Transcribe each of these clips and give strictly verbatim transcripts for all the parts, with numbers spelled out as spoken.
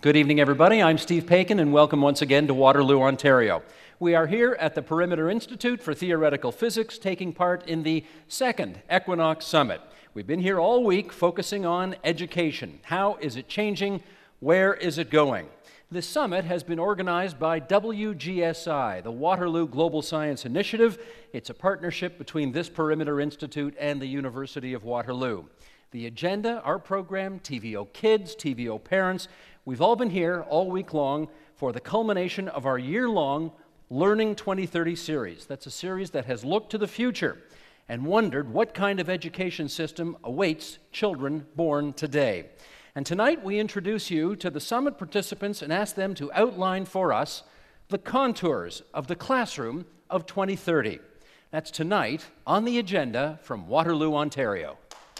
Good evening, everybody. I'm Steve Paikin, and welcome once again to Waterloo, Ontario. We are here at the Perimeter Institute for Theoretical Physics, taking part in the second Equinox Summit. We've been here all week focusing on education. How is it changing? Where is it going? This summit has been organized by W G S I, the Waterloo Global Science Initiative. It's a partnership between this Perimeter Institute and the University of Waterloo. The agenda, our program, T V O Kids, T V O Parents, we've all been here all week long for the culmination of our year-long Learning twenty thirty series. That's a series that has looked to the future and wondered what kind of education system awaits children born today. And tonight we introduce you to the summit participants and ask them to outline for us the contours of the classroom of twenty thirty. That's tonight on the agenda from Waterloo, Ontario.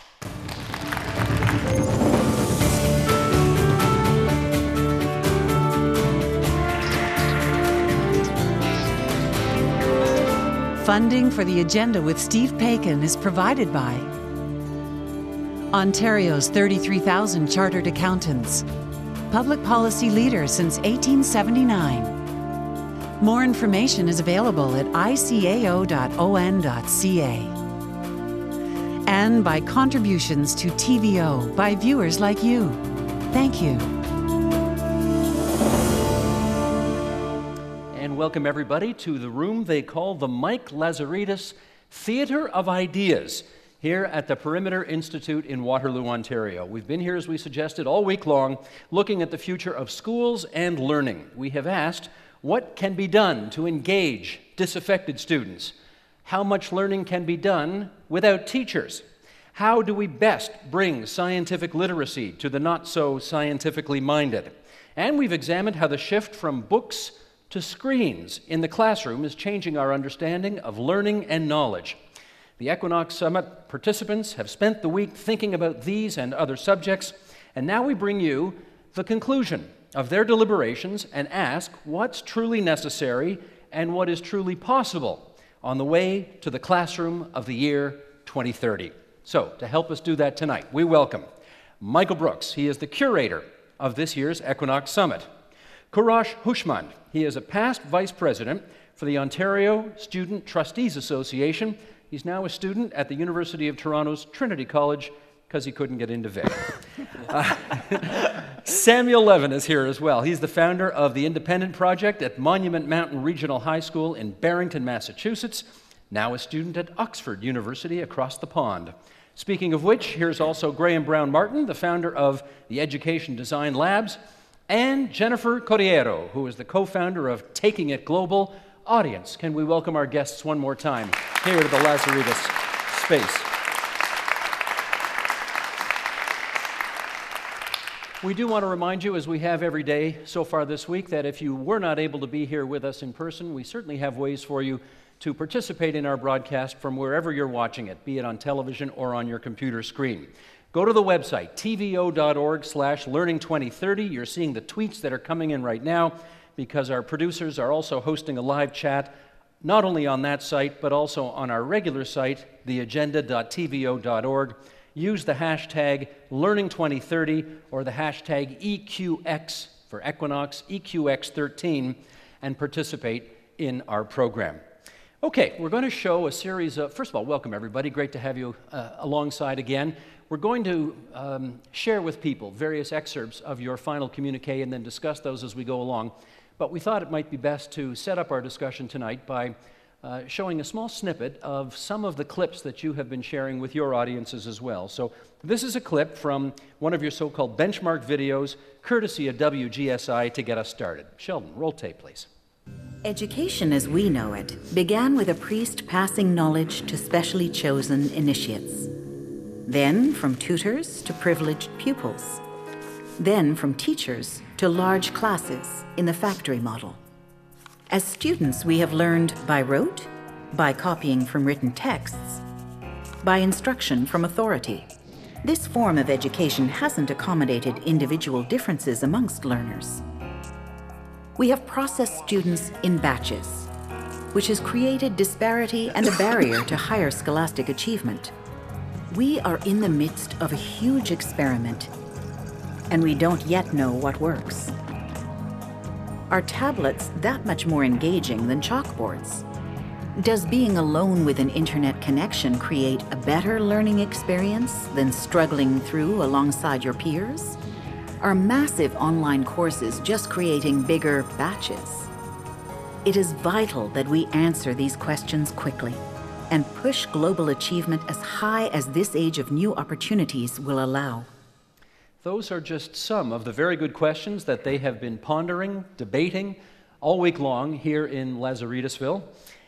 Funding for the agenda with Steve Paikin is provided by Ontario's thirty-three thousand chartered accountants, public policy leader since eighteen seventy-nine. More information is available at I C A O dot O N dot C A. And by contributions to T V O by viewers like you. Thank you. And welcome everybody to the room they call the Mike Lazaridis Theatre of Ideas here at the Perimeter Institute in Waterloo, Ontario. We've been here, as we suggested, all week long, looking at the future of schools and learning. We have asked, what can be done to engage disaffected students? How much learning can be done without teachers? How do we best bring scientific literacy to the not-so-scientifically minded? And we've examined how the shift from books to screens in the classroom is changing our understanding of learning and knowledge. The Equinox Summit participants have spent the week thinking about these and other subjects, and now we bring you the conclusion of their deliberations and ask what's truly necessary and what is truly possible on the way to the classroom of the year twenty thirty. So, to help us do that tonight, we welcome Michael Brooks. He is the curator of this year's Equinox Summit. Kourosh Houshmand. He is a past vice president for the Ontario Student Trustees Association. He's now a student at the University of Toronto's Trinity College because he couldn't get into Vic. uh, Samuel Levin is here as well. He's the founder of the Independent Project at Monument Mountain Regional High School in Barrington, Massachusetts, now a student at Oxford University across the pond. Speaking of which, here's also Graham Brown Martin, the founder of the Education Design Labs, and Jennifer Corriero, who is the co-founder of Taking It Global. Audience, can we welcome our guests one more time here to the Lazaridis space. We do want to remind you, as we have every day so far this week, that if you were not able to be here with us in person, we certainly have ways for you to participate in our broadcast from wherever you're watching it, be it on television or on your computer screen. Go to the website, T V O dot org slash learning twenty thirty. You're seeing the tweets that are coming in right now because our producers are also hosting a live chat, not only on that site, but also on our regular site, the agenda dot T V O dot org. Use the hashtag learning twenty thirty or the hashtag E Q X for Equinox, E Q X thirteen, and participate in our program. Okay, we're going to show a series of, first of all, welcome everybody. Great to have you uh, alongside again. We're going to um, share with people various excerpts of your final communique and then discuss those as we go along. But we thought it might be best to set up our discussion tonight by uh, showing a small snippet of some of the clips that you have been sharing with your audiences as well. So this is a clip from one of your so-called benchmark videos, courtesy of W G S I, to get us started. Sheldon, roll tape, please. Education as we know it began with a priest passing knowledge to specially chosen initiates. Then from tutors to privileged pupils. Then from teachers to large classes in the factory model. As students, we have learned by rote, by copying from written texts, by instruction from authority. This form of education hasn't accommodated individual differences amongst learners. We have processed students in batches, which has created disparity and a barrier to higher scholastic achievement. We are in the midst of a huge experiment, and we don't yet know what works. Are tablets that much more engaging than chalkboards? Does being alone with an internet connection create a better learning experience than struggling through alongside your peers? Are massive online courses just creating bigger batches? It is vital that we answer these questions quickly and push global achievement as high as this age of new opportunities will allow. Those are just some of the very good questions that they have been pondering, debating all week long here in Lazaridesville.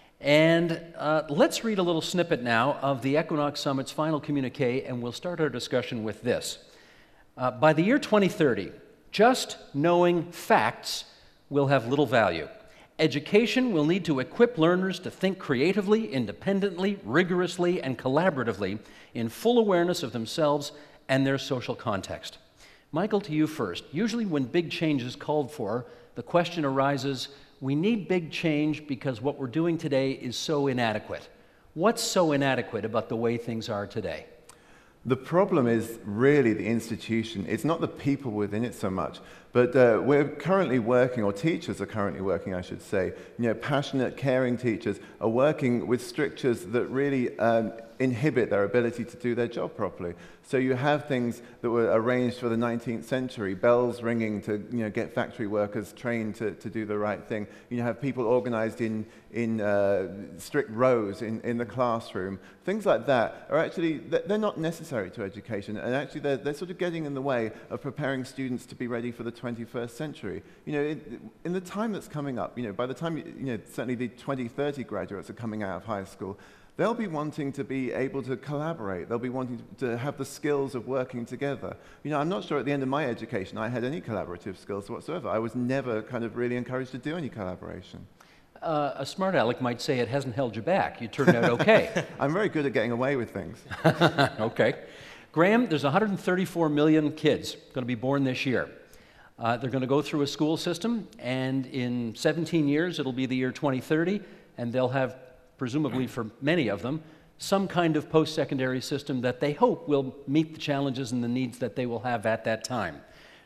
And uh, let's read a little snippet now of the Equinox Summit's final communique, and we'll start our discussion with this. Uh, by the year twenty thirty, just knowing facts will have little value. Education will need to equip learners to think creatively, independently, rigorously, and collaboratively in full awareness of themselves and their social context. Michael, to you first. Usually when big change is called for, the question arises, we need big change because what we're doing today is so inadequate. What's so inadequate about the way things are today? The problem is really the institution. It's not the people within it so much, but uh, we're currently working, or teachers are currently working, I should say. You know, passionate, caring teachers are working with strictures that really um, inhibit their ability to do their job properly. So you have things that were arranged for the nineteenth century, bells ringing to you know, get factory workers trained to, to do the right thing. You have people organized in, in uh, strict rows in, in the classroom. Things like that are actually, they're not necessary to education, and actually they're, they're sort of getting in the way of preparing students to be ready for the twenty-first century. You know, in, in the time that's coming up, you know, by the time, you know, certainly the twenty thirty graduates are coming out of high school, they'll be wanting to be able to collaborate. They'll be wanting to have the skills of working together. You know, I'm not sure at the end of my education I had any collaborative skills whatsoever. I was never kind of really encouraged to do any collaboration. Uh, a smart aleck might say it hasn't held you back. You turned out okay. I'm very good at getting away with things. Okay. Graham, there's one hundred thirty-four million kids going to be born this year. Uh, they're going to go through a school system, and in seventeen years, it'll be the year twenty thirty, and they'll have, presumably for many of them, some kind of post-secondary system that they hope will meet the challenges and the needs that they will have at that time.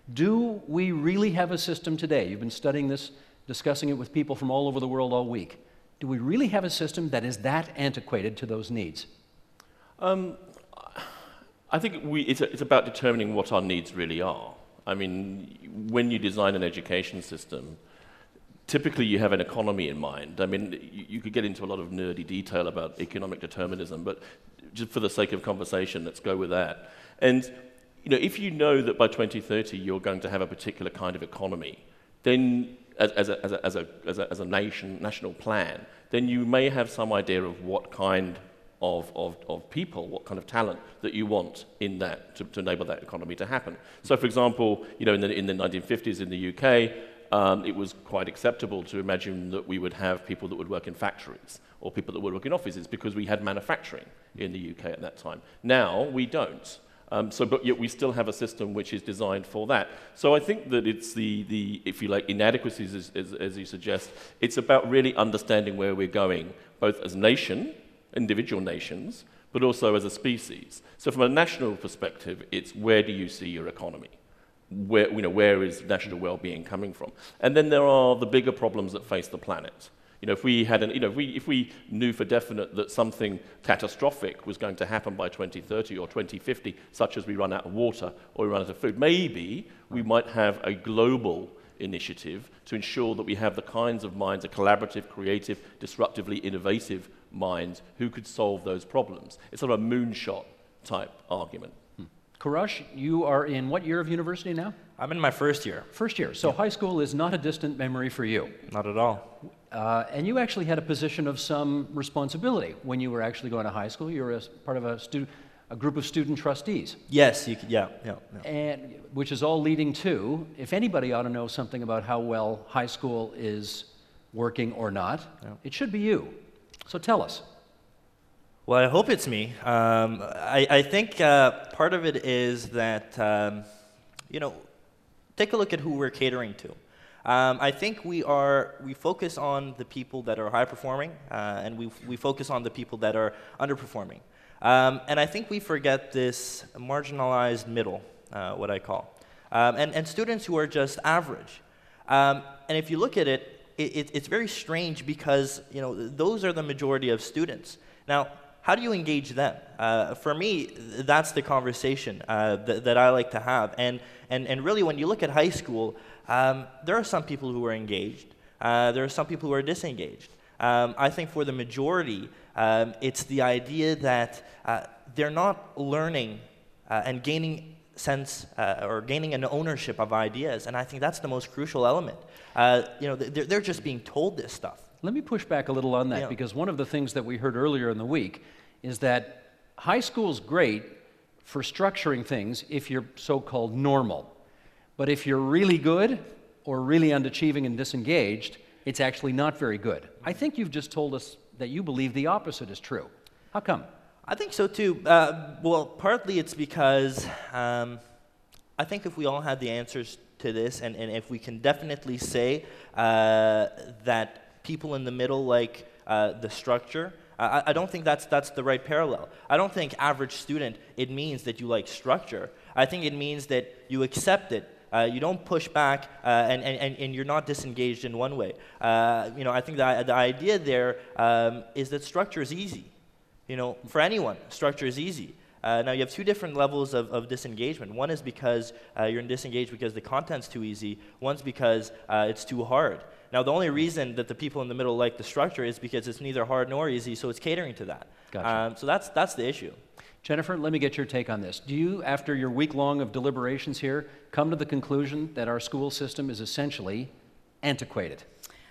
Do we really have a system today? You've been studying this, discussing it with people from all over the world all week. Do we really have a system that is that antiquated to those needs? Um, I think we, it's, a, it's about determining what our needs really are. I mean, when you design an education system, typically you have an economy in mind. I mean, you, you could get into a lot of nerdy detail about economic determinism, but just for the sake of conversation, let's go with that. And you know, if you know that by twenty thirty you're going to have a particular kind of economy, then as, as, a, as, a, as, a, as, a, as a nation, national plan, then you may have some idea of what kind of, of, of people, what kind of talent that you want in that to, to enable that economy to happen. So for example, you know, in the, in the nineteen fifties in the U K, Um, it was quite acceptable to imagine that we would have people that would work in factories or people that would work in offices because we had manufacturing in the U K at that time. Now we don't. Um, so, but yet we still have a system which is designed for that. So I think that it's the, the if you like, inadequacies, as, as, as you suggest. It's about really understanding where we're going, both as a nation, individual nations, but also as a species. So from a national perspective, it's where do you see your economy? Where, you know, where is national well-being coming from? And then there are the bigger problems that face the planet. You know, if we had an, you know, if we, if we knew for definite that something catastrophic was going to happen by twenty thirty or twenty fifty, such as we run out of water or we run out of food, maybe we might have a global initiative to ensure that we have the kinds of minds, a collaborative, creative, disruptively innovative minds who could solve those problems. It's sort of a moonshot type argument. Kourosh, you are in what year of university now? I'm in my first year. First year. So yeah. High school is not a distant memory for you. Not at all. Uh, and you actually had a position of some responsibility when you were actually going to high school. You were a, part of a, stu a group of student trustees. Yes, you could, yeah, yeah, yeah. And which is all leading to, if anybody ought to know something about how well high school is working or not, yeah. It should be you. So tell us. Well, I hope it's me. Um, I, I think uh, part of it is that, um, you know, take a look at who we're catering to. Um, I think we are, we focus on the people that are high performing, uh, and we, we focus on the people that are underperforming. Um, and I think we forget this marginalized middle, uh, what I call. um, and, and students who are just average. Um, and if you look at it, it, it, it's very strange because, you know, those are the majority of students. Now, how do you engage them? Uh, for me, that's the conversation uh, th that I like to have. And, and, and really, when you look at high school, um, there are some people who are engaged. Uh, there are some people who are disengaged. Um, I think for the majority, um, it's the idea that uh, they're not learning uh, and gaining sense uh, or gaining an ownership of ideas, and I think that's the most crucial element. Uh, you know, they're, they're just being told this stuff. Let me push back a little on that, Yeah. because one of the things that we heard earlier in the week is that high school's great for structuring things if you're so-called normal. But if you're really good or really underachieving and disengaged, it's actually not very good. I think you've just told us that you believe the opposite is true. How come? I think so too. Uh, well, partly it's because um, I think if we all had the answers to this, and, and if we can definitely say uh, that people in the middle like uh, the structure, I, I don't think that's, that's the right parallel. I don't think average student, it means that you like structure. I think it means that you accept it. Uh, you don't push back, uh, and, and, and you're not disengaged in one way. Uh, you know, I think the, the idea there um, is that structure is easy. You know, for anyone, structure is easy. Uh, now, you have two different levels of, of disengagement. One is because uh, you're disengaged because the content's too easy. One's because uh, it's too hard. Now, the only reason that the people in the middle like the structure is because it's neither hard nor easy, so it's catering to that. Gotcha. Um, so that's, that's the issue. Jennifer, let me get your take on this. Do you, after your week-long of deliberations here, come to the conclusion that our school system is essentially antiquated?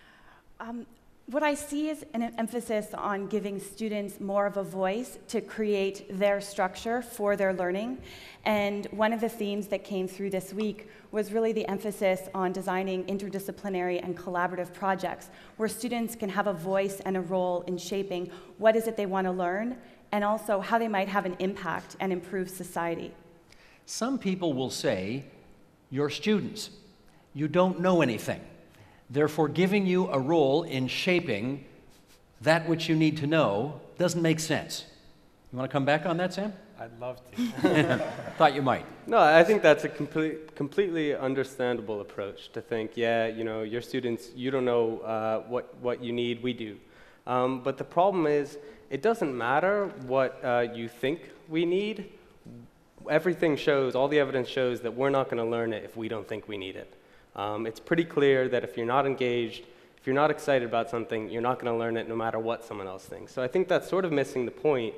Um, what I see is an emphasis on giving students more of a voice to create their structure for their learning. And one of the themes that came through this week was really the emphasis on designing interdisciplinary and collaborative projects where students can have a voice and a role in shaping what is it they want to learn, and also how they might have an impact and improve society. Some people will say, you're students. You don't know anything. Therefore, giving you a role in shaping that which you need to know doesn't make sense. You want to come back on that, Sam? I'd love to. Thought you might. No, I think that's a complete, completely understandable approach to think, yeah, you know, your students, you don't know uh, what, what you need, we do. Um, but the problem is, it doesn't matter what uh, you think we need. Everything shows, all the evidence shows that we're not going to learn it if we don't think we need it. Um, it's pretty clear that if you're not engaged, if you're not excited about something, you're not going to learn it no matter what someone else thinks. So I think that's sort of missing the point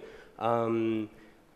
um,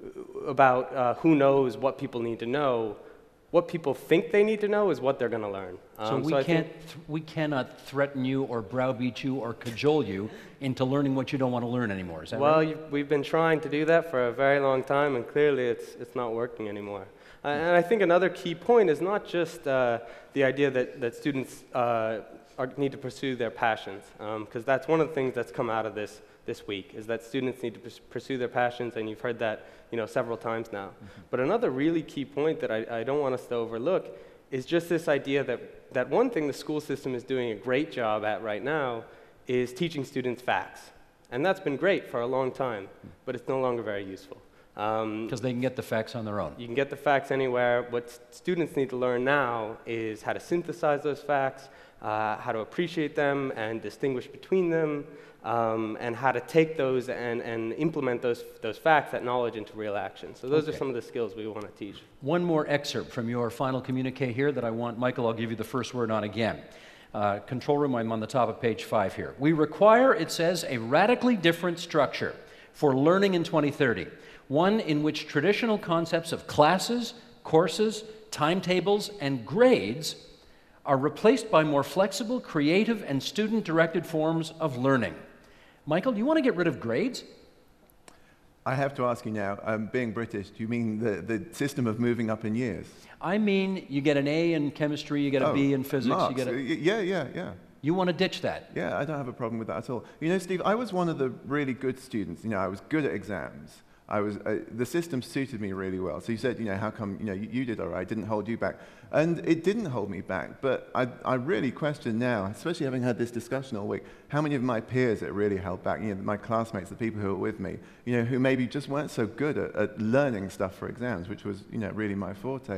about uh, who knows what people need to know. What people think they need to know is what they're going to learn. Um, so we, so can't th we cannot threaten you or browbeat you or cajole you into learning what you don't want to learn anymore. Is that well, right? Well, we've been trying to do that for a very long time, and clearly it's, it's not working anymore. Uh, and I think another key point is not just uh, the idea that, that students uh, are, need to pursue their passions, because um, that's one of the things that's come out of this this week, is that students need to pursue their passions, and you've heard that you know, several times now. Mm-hmm. But another really key point that I, I don't want us to overlook is just this idea that, that one thing the school system is doing a great job at right now is teaching students facts. And that's been great for a long time, but it's no longer very useful. Because um, they can get the facts on their own. You can get the facts anywhere. What students need to learn now is how to synthesize those facts, uh, how to appreciate them and distinguish between them, um, and how to take those and, and implement those, those facts, that knowledge, into real action. So those okay. are some of the skills we want to teach. One more excerpt from your final communique here that I want, Michael, I'll give you the first word on again. Uh, control room, I'm on the top of page five here. We require, it says, a radically different structure for learning in twenty thirty. One in which traditional concepts of classes, courses, timetables, and grades are replaced by more flexible, creative, and student-directed forms of learning. Michael, do you want to get rid of grades? I have to ask you now, um, being British, do you mean the, the system of moving up in years? I mean, you get an A in chemistry, you get a oh, B in physics, marks. you get a... Yeah, yeah, yeah. You want to ditch that? Yeah, I don't have a problem with that at all. You know, Steve, I was one of the really good students. You know, I was good at exams. I was, uh, the system suited me really well. So you said, you know, how come, you know, you, you did all right, didn't hold you back. And it didn't hold me back, but I, I really question now, especially having had this discussion all week, how many of my peers it really held back, you know, my classmates, the people who were with me, you know, who maybe just weren't so good at, at learning stuff for exams, which was, you know, really my forte.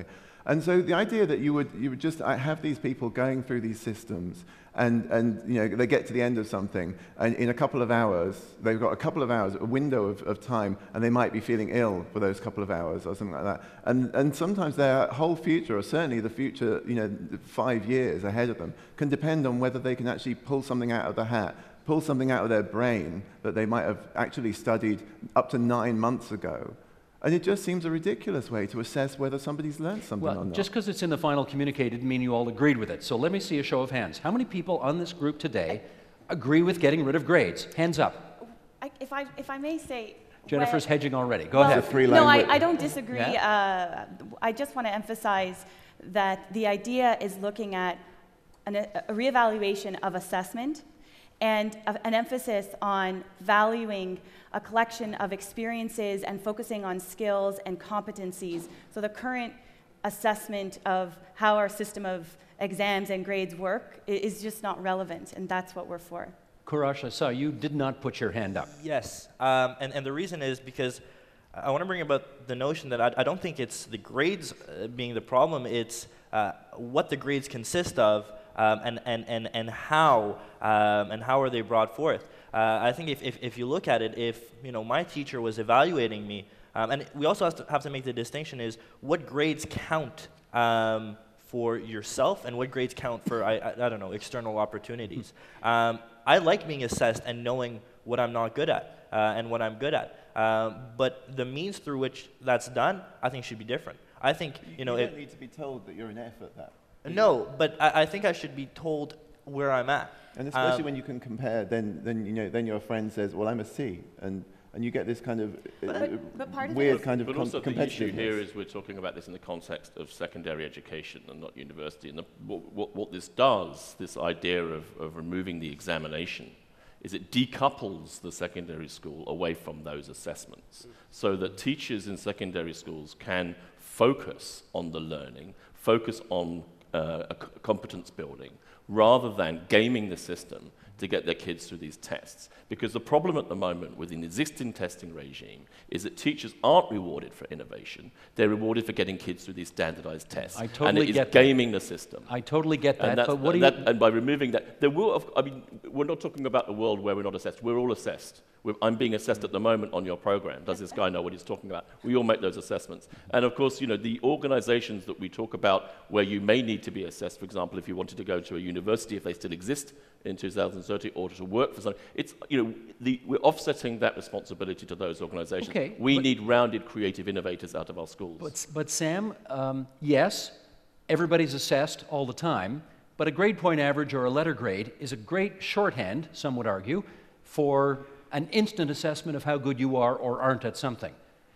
And so the idea that you would, you would just uh, have these people going through these systems and, and you know, they get to the end of something, and in a couple of hours, they've got a couple of hours, a window of, of time, and they might be feeling ill for those couple of hours or something like that. And, and sometimes their whole future, or certainly the future, you know, five years ahead of them, can depend on whether they can actually pull something out of the hat, pull something out of their brain that they might have actually studied up to nine months ago. And it just seems a ridiculous way to assess whether somebody's learned something Well, or not. just because it's in the final communique didn't mean you all agreed with it. So let me see a show of hands. How many people on this group today agree with getting rid of grades? Hands up. I, if, I, if I may say... Jennifer's when, hedging already. Go well, ahead. Free no, I, language. I don't disagree. Yeah? Uh, I just want to emphasize that the idea is looking at an, a reevaluation of assessment and a, an emphasis on valuing a collection of experiences and focusing on skills and competencies. So the current assessment of how our system of exams and grades work is just not relevant, and that's what we're for. Courage, I saw you did not put your hand up. Yes, um, and, and the reason is because I want to bring about the notion that I, I don't think it's the grades uh, being the problem, it's uh, what the grades consist of um, and, and, and, and how um, and how are they brought forth. Uh, I think if, if, if you look at it, if you know my teacher was evaluating me, um, and we also have to, have to make the distinction is what grades count um, for yourself and what grades count for, I, I, I don't know, external opportunities. Um, I like being assessed and knowing what I'm not good at uh, and what I'm good at. Um, but the means through which that's done, I think should be different. I think, you know, you don't it, need to be told that you're an F at that. no, but I, I think I should be told where I'm at. And especially Um, when you can compare, then, then, you know, then your friend says, well, I'm a C, and, and you get this kind of uh, But- but part of it weird is- kind of But com also the issue competitiveness. here is we're talking about this in the context of secondary education and not university. And the, what, what, what this does, this idea of, of removing the examination, is it decouples the secondary school away from those assessments so that teachers in secondary schools can focus on the learning, focus on uh, a c- competence building, rather than gaming the system to get their kids through these tests. Because the problem at the moment with an existing testing regime is that teachers aren't rewarded for innovation, they're rewarded for getting kids through these standardized tests. I totally and it is get that. gaming the system. I totally get that, And, that's- but what do you... that, and by removing that, there will, of- I mean, we're not talking about the world where we're not assessed. We're all assessed. We're, I'm being assessed at the moment on your program. Does this guy know what he's talking about? We all make those assessments. And of course, you know, the organizations that we talk about where you may need to be assessed, for example, if you wanted to go to a university, if they still exist in two thousand thirty, or to work for something, it's, you know, the, we're offsetting that responsibility to those organizations. Okay, we but- need rounded, creative innovators out of our schools. But, but Sam, um, yes, everybody's assessed all the time, but a grade point average or a letter grade is a great shorthand, some would argue, for an instant assessment of how good you are or aren't at something.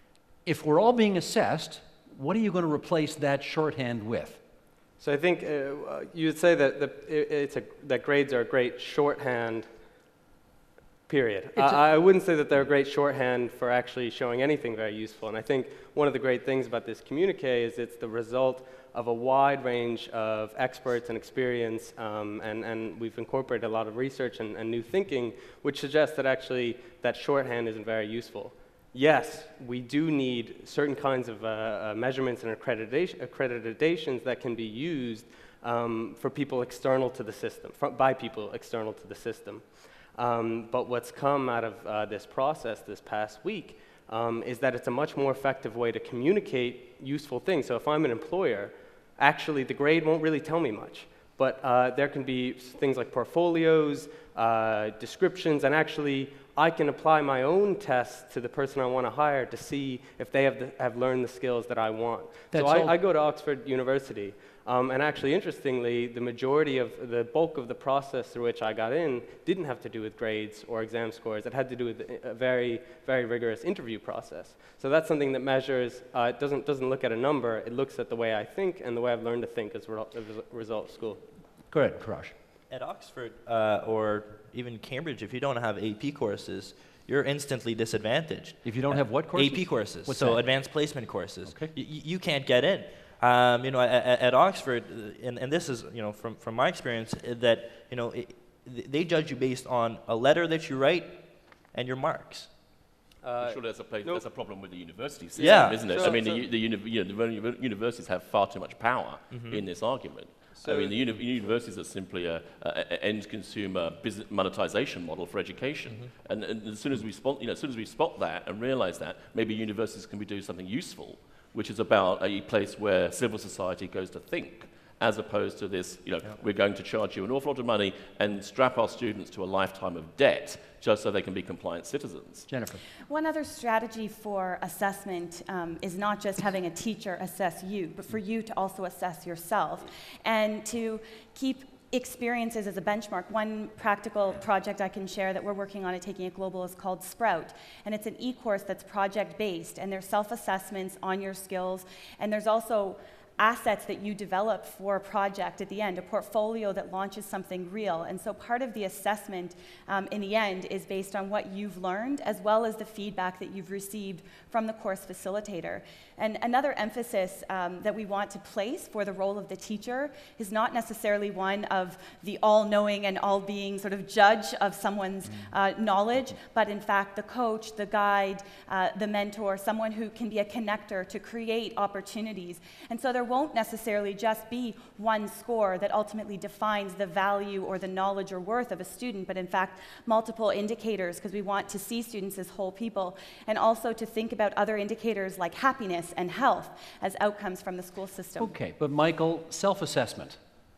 If we're all being assessed, what are you going to replace that shorthand with? So I think uh, you would say that the, it, it's a, that grades are a great shorthand, period. a- I, I wouldn't say that they're a great shorthand for actually showing anything very useful. And I think one of the great things about this communique is it's the result of a wide range of experts and experience, um, and, and we've incorporated a lot of research and, and new thinking, which suggests that actually that shorthand isn't very useful. Yes, we do need certain kinds of uh, uh, measurements and accreditation, accreditations that can be used um, for people external to the system, fr by people external to the system. Um, but what's come out of uh, this process this past week um, is that it's a much more effective way to communicate useful things. So if I'm an employer, actually the grade won't really tell me much. But uh, there can be things like portfolios, uh, descriptions, and actually I can apply my own tests to the person I want to hire to see if they have, the, have learned the skills that I want. That's so I, all- I go to Oxford University, um, and actually, interestingly, the majority of the bulk of the process through which I got in didn't have to do with grades or exam scores. It had to do with a very, very rigorous interview process. So that's something that measures, uh, it doesn't, doesn't look at a number, it looks at the way I think and the way I've learned to think as a result- as a result of school. Go ahead, Karash. At Oxford uh, or even Cambridge, if you don't have A P courses, you're instantly disadvantaged. If you don't have what courses? A P courses, What's so that? advanced placement courses. Okay. Y you can't get in. Um, you know, at, at Oxford, uh, and, and this is, you know, from, from my experience, uh, that, you know, it, they judge you based on a letter that you write and your marks. Uh, Surely that's a, place, nope. that's a problem with the university system, Yeah. isn't it? So- I mean, so- the, the, uni you know, the uni universities have far too much power Mm-hmm. in this argument. So- I mean, the uni universities are simply a, a, a end-consumer business monetization model for education. Mm-hmm. and, and as soon as we spot, you know, as soon as we spot that and realize that, maybe universities can be doing something useful, which is about a place where civil society goes to think, as opposed to this, you know, we're going to charge you an awful lot of money and strap our students to a lifetime of debt just so they can be compliant citizens. Jennifer. One other strategy for assessment um, is not just having a teacher assess you, but for you to also assess yourself and to keep experiences as a benchmark. One practical project I can share that we're working on at Taking It Global is called Sprout, and it's an e-course that's project-based, and there's self-assessments on your skills, and there's also assets that you develop for a project at the end, a portfolio that launches something real. And so part of the assessment um, in the end is based on what you've learned as well as the feedback that you've received from the course facilitator. And another emphasis um, that we want to place for the role of the teacher is not necessarily one of the all-knowing and all-being sort of judge of someone's uh, knowledge, but in fact the coach, the guide, uh, the mentor, someone who can be a connector to create opportunities. And so there won't necessarily just be one score that ultimately defines the value or the knowledge or worth of a student, but in fact multiple indicators, because we want to see students as whole people, and also to think about other indicators like happiness and health as outcomes from the school system. Okay, but Michael, self-assessment.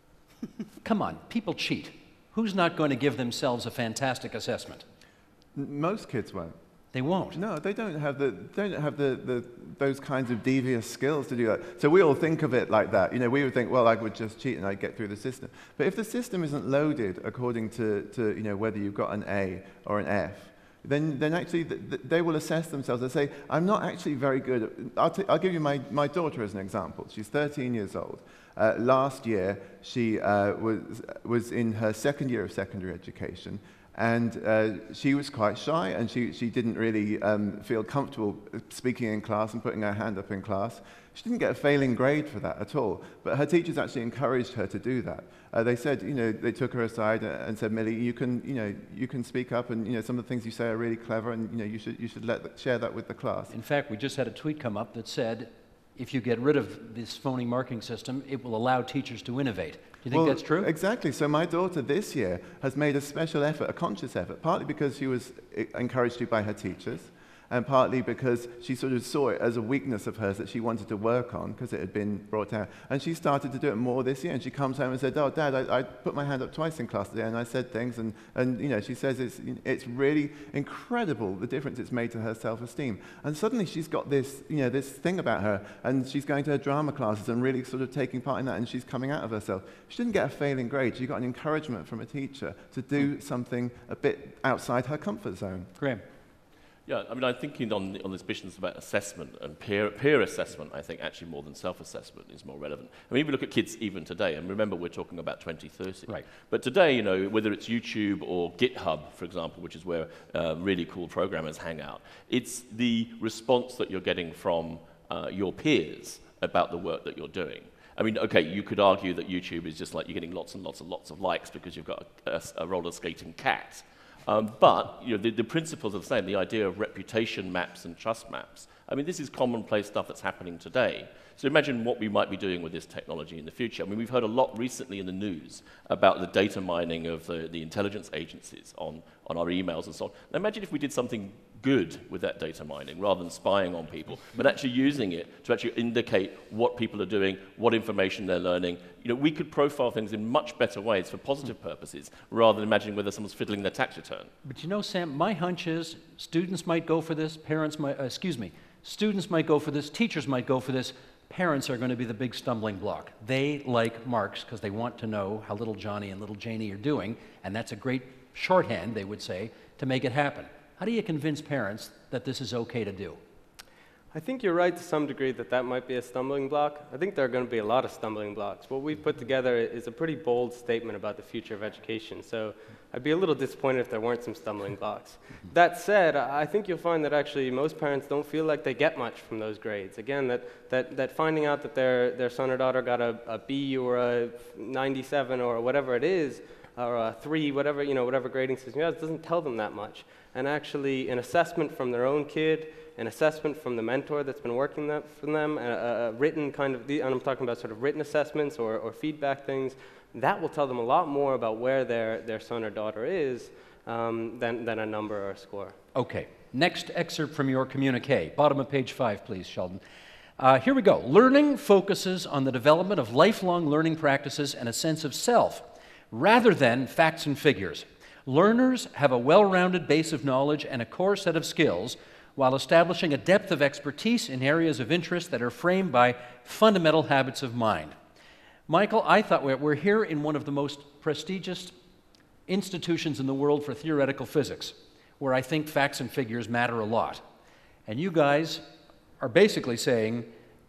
Come on, people cheat. Who's not going to give themselves a fantastic assessment? N- Most kids won't. They won't. No, they don't have the don't have the, the those kinds of devious skills to do that. So we all think of it like that. You know, we would think, well, I would just cheat and I'd get through the system. But if the system isn't loaded according to, to you know whether you've got an A or an F, then then actually th th they will assess themselves. They say, I'm not actually very good. At, I'll, t I'll give you my my daughter as an example. She's thirteen years old. Uh, last year, she uh, was was in her second year of secondary education. And uh, she was quite shy, and she, she didn't really um, feel comfortable speaking in class and putting her hand up in class. She didn't get a failing grade for that at all, but her teachers actually encouraged her to do that. Uh, they said, you know, they took her aside and said, Millie, you can, you know, you can speak up, and you know, some of the things you say are really clever, and you know, you should, you should let the, share that with the class. In fact, we just had a tweet come up that said, if you get rid of this phony marking system, it will allow teachers to innovate. Do you think well, that's true? Exactly. So my daughter this year has made a special effort, a conscious effort, partly because she was encouraged to by her teachers, and partly because she sort of saw it as a weakness of hers that she wanted to work on because it had been brought out. And she started to do it more this year, and she comes home and said, oh, Dad, I, I put my hand up twice in class today, and I said things, and, and you know, she says it's, it's really incredible the difference it's made to her self-esteem. And suddenly she's got this, you know, this thing about her, and she's going to her drama classes and really sort of taking part in that, and she's coming out of herself. She didn't get a failing grade. She got an encouragement from a teacher to do something a bit outside her comfort zone. Graham. Yeah, I mean, I'm thinking on, on this business about assessment and peer, peer assessment, I think actually more than self-assessment is more relevant. I mean, if we look at kids even today, and remember we're talking about twenty thirty. Right. But today, you know, whether it's YouTube or GitHub, for example, which is where uh, really cool programmers hang out, it's the response that you're getting from uh, your peers about the work that you're doing. I mean, okay, you could argue that YouTube is just like you're getting lots and lots and lots of likes because you've got a, a, a roller skating cat. Um, but you know, the, the principles are the same, the idea of reputation maps and trust maps. I mean, this is commonplace stuff that's happening today. So imagine what we might be doing with this technology in the future. I mean, we've heard a lot recently in the news about the data mining of the, the intelligence agencies on, on our emails and so on. Now imagine if we did something good with that data mining rather than spying on people, but actually using it to actually indicate what people are doing, what information they're learning. You know, we could profile things in much better ways for positive purposes rather than imagining whether someone's fiddling their tax return. But you know, Sam, my hunch is students might go for this, parents might, uh, excuse me, students might go for this, teachers might go for this, parents are going to be the big stumbling block. They like marks because they want to know how little Johnny and little Janie are doing, and that's a great shorthand, they would say, to make it happen. How do you convince parents that this is okay to do? I think you're right to some degree that that might be a stumbling block. I think there are going to be a lot of stumbling blocks. What we've put together is a pretty bold statement about the future of education, so I'd be a little disappointed if there weren't some stumbling blocks. That said, I think you'll find that actually most parents don't feel like they get much from those grades. Again, that, that, that finding out that their, their son or daughter got a, a B or a ninety-seven or whatever it is or a three, whatever, you know, whatever grading system you have, it doesn't tell them that much. And actually, an assessment from their own kid, an assessment from the mentor that's been working that from them, a, a written kind of, and I'm talking about sort of written assessments or, or feedback things, that will tell them a lot more about where their, their son or daughter is um, than, than a number or a score. Okay. Next excerpt from your communique. Bottom of page five, please, Sheldon. Uh, here we go. Learning focuses on the development of lifelong learning practices and a sense of self, rather than facts and figures. Learners have a well-rounded base of knowledge and a core set of skills, while establishing a depth of expertise in areas of interest that are framed by fundamental habits of mind. Michael, I thought we're, we're here in one of the most prestigious institutions in the world for theoretical physics, where I think facts and figures matter a lot. And you guys are basically saying,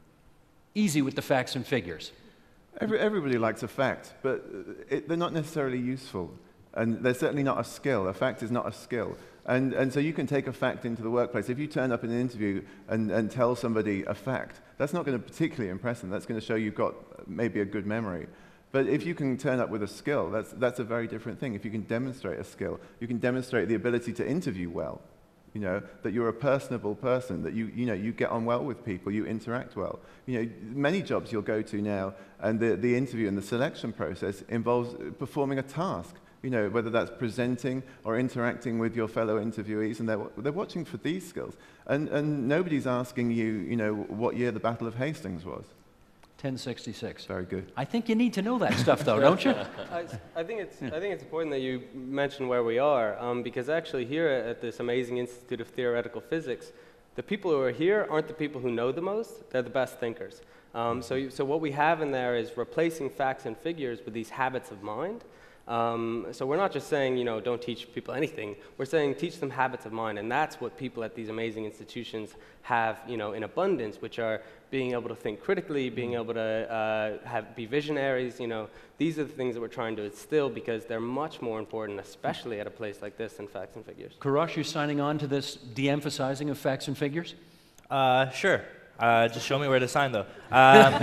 easy with the facts and figures. Every, everybody likes a fact, but it, they're not necessarily useful. And they're certainly not a skill. A fact is not a skill. And, and so you can take a fact into the workplace. If you turn up in an interview and, and tell somebody a fact, that's not going to particularly impress them. That's going to show you've got maybe a good memory. But if you can turn up with a skill, that's, that's a very different thing. If you can demonstrate a skill, you can demonstrate the ability to interview well, you know, that you're a personable person, that you, you, know, you get on well with people, you interact well. You know, many jobs you'll go to now, and the, the interview and the selection process involves performing a task. You know, whether that's presenting or interacting with your fellow interviewees, and they're, they're watching for these skills. And, and nobody's asking you, you know, what year the Battle of Hastings was. ten sixty-six. Very good. I think you need to know that stuff, though, don't you? I, I, think it's, I think it's important that you mention where we are, um, because actually here at this amazing Institute of Theoretical Physics, the people who are here aren't the people who know the most, they're the best thinkers. Um, so, you, so what we have in there is replacing facts and figures with these habits of mind. Um, so we're not just saying, you know, don't teach people anything. We're saying teach them habits of mind, and that's what people at these amazing institutions have, you know, in abundance, which are being able to think critically, being able to uh, have, be visionaries. You know, these are the things that we're trying to instill because they're much more important, especially at a place like this, than facts and figures. Kourosh, you signing on to this de-emphasizing of facts and figures? Uh, sure. Uh, just show me where to sign, though. Um,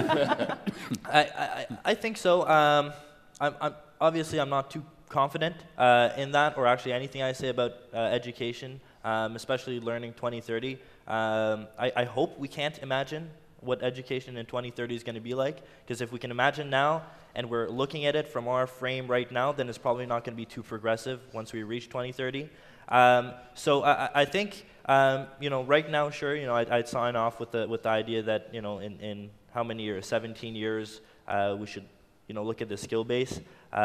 I, I, I think so. Um, I'm, I'm Obviously, I'm not too confident uh, in that, or actually anything I say about uh, education, um, especially learning twenty thirty. Um, I, I hope we can't imagine what education in twenty thirty is going to be like, because if we can imagine now, and we're looking at it from our frame right now, then it's probably not going to be too progressive once we reach twenty thirty. Um, so I, I think, um, you know, right now, sure, you know, I'd, I'd sign off with the with the idea that, you know, in, in how many years, seventeen years, uh, we should, you know, look at the skill base.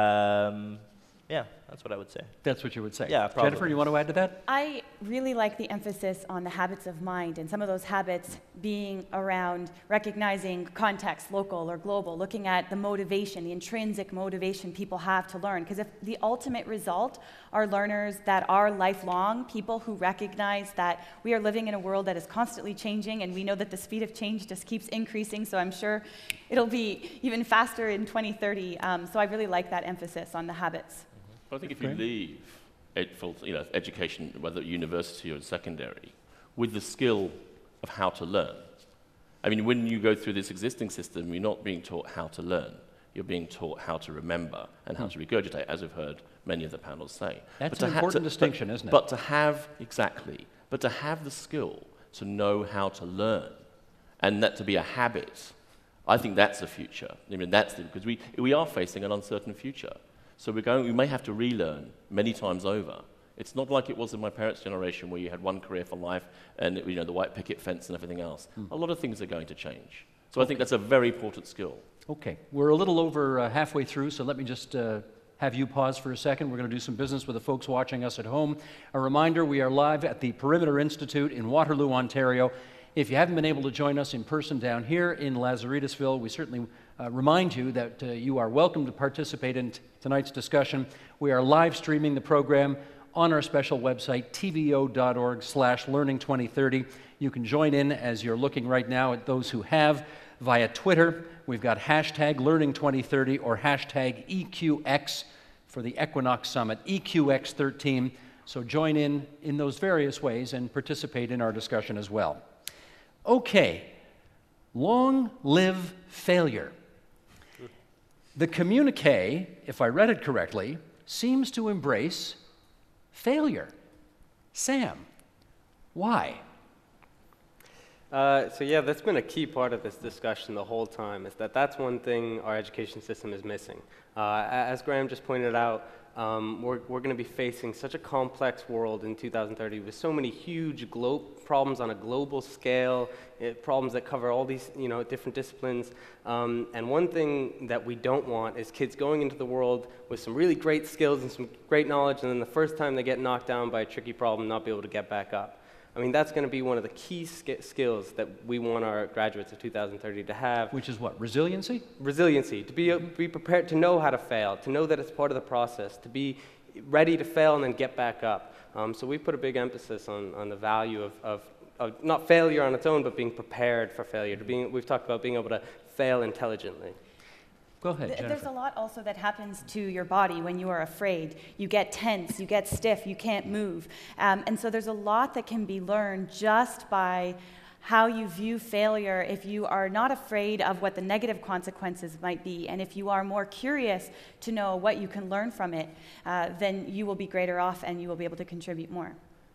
Um, yeah, that's what I would say. That's what you would say. Yeah, probably. Jennifer, you want to add to that? I really like the emphasis on the habits of mind, and some of those habits being around recognizing context, local or global, looking at the motivation, the intrinsic motivation people have to learn. Because if the ultimate result are learners that are lifelong, people who recognize that we are living in a world that is constantly changing, and we know that the speed of change just keeps increasing, so I'm sure it'll be even faster in twenty thirty. Um, so I really like that emphasis on the habits. I think if you leave ed, you know, education, whether university or secondary, with the skill of how to learn. I mean, when you go through this existing system, you're not being taught how to learn. You're being taught how to remember and how to regurgitate, as we've heard many of the panels say. That's but an to important to, distinction, but, isn't it? But to have, exactly, but to have the skill to know how to learn, and that to be a habit, I think that's the future. I mean, that's the, because we, we are facing an uncertain future. So we're going, we may have to relearn many times over. It's not like it was in my parents' generation where you had one career for life and, you know, the white picket fence and everything else. Mm. A lot of things are going to change. So okay. I think that's a very important skill. Okay. We're a little over uh, halfway through, so let me just uh, have you pause for a second. We're going to do some business with the folks watching us at home. A reminder, we are live at the Perimeter Institute in Waterloo, Ontario. If you haven't been able to join us in person down here in Lazaridesville, we certainly uh, remind you that uh, you are welcome to participate in t- tonight's discussion. We are live streaming the program on our special website, t v o dot org slash learning twenty thirty. You can join in as you're looking right now at those who have via Twitter. We've got hashtag learning twenty thirty or hashtag E Q X for the Equinox Summit, E Q X thirteen. So join in in those various ways and participate in our discussion as well. Okay, long live failure. The communique, if I read it correctly, seems to embrace failure. Sam, why? Uh, so yeah, that's been a key part of this discussion the whole time, is that that's one thing our education system is missing. Uh, as Graham just pointed out, um, we're, we're going to be facing such a complex world in two thousand thirty with so many huge glo problems on a global scale, it, problems that cover all these you know, different disciplines. Um, and one thing that we don't want is kids going into the world with some really great skills and some great knowledge, and then the first time they get knocked down by a tricky problem, not be able to get back up. I mean, that's going to be one of the key sk skills that we want our graduates of two thousand thirty to have. Which is what? Resiliency? Resiliency, to be, uh, be prepared to know how to fail, to know that it's part of the process, to be ready to fail and then get back up. Um, so we put a big emphasis on, on the value of, of, of not failure on its own, but being prepared for failure. To being, we've talked about being able to fail intelligently. Go ahead, Th Jennifer. There's a lot also that happens to your body when you are afraid. You get tense, you get stiff, you can't move. Um, and so there's a lot that can be learned just by how you view failure if you are not afraid of what the negative consequences might be. And if you are more curious to know what you can learn from it, uh, then you will be greater off and you will be able to contribute more.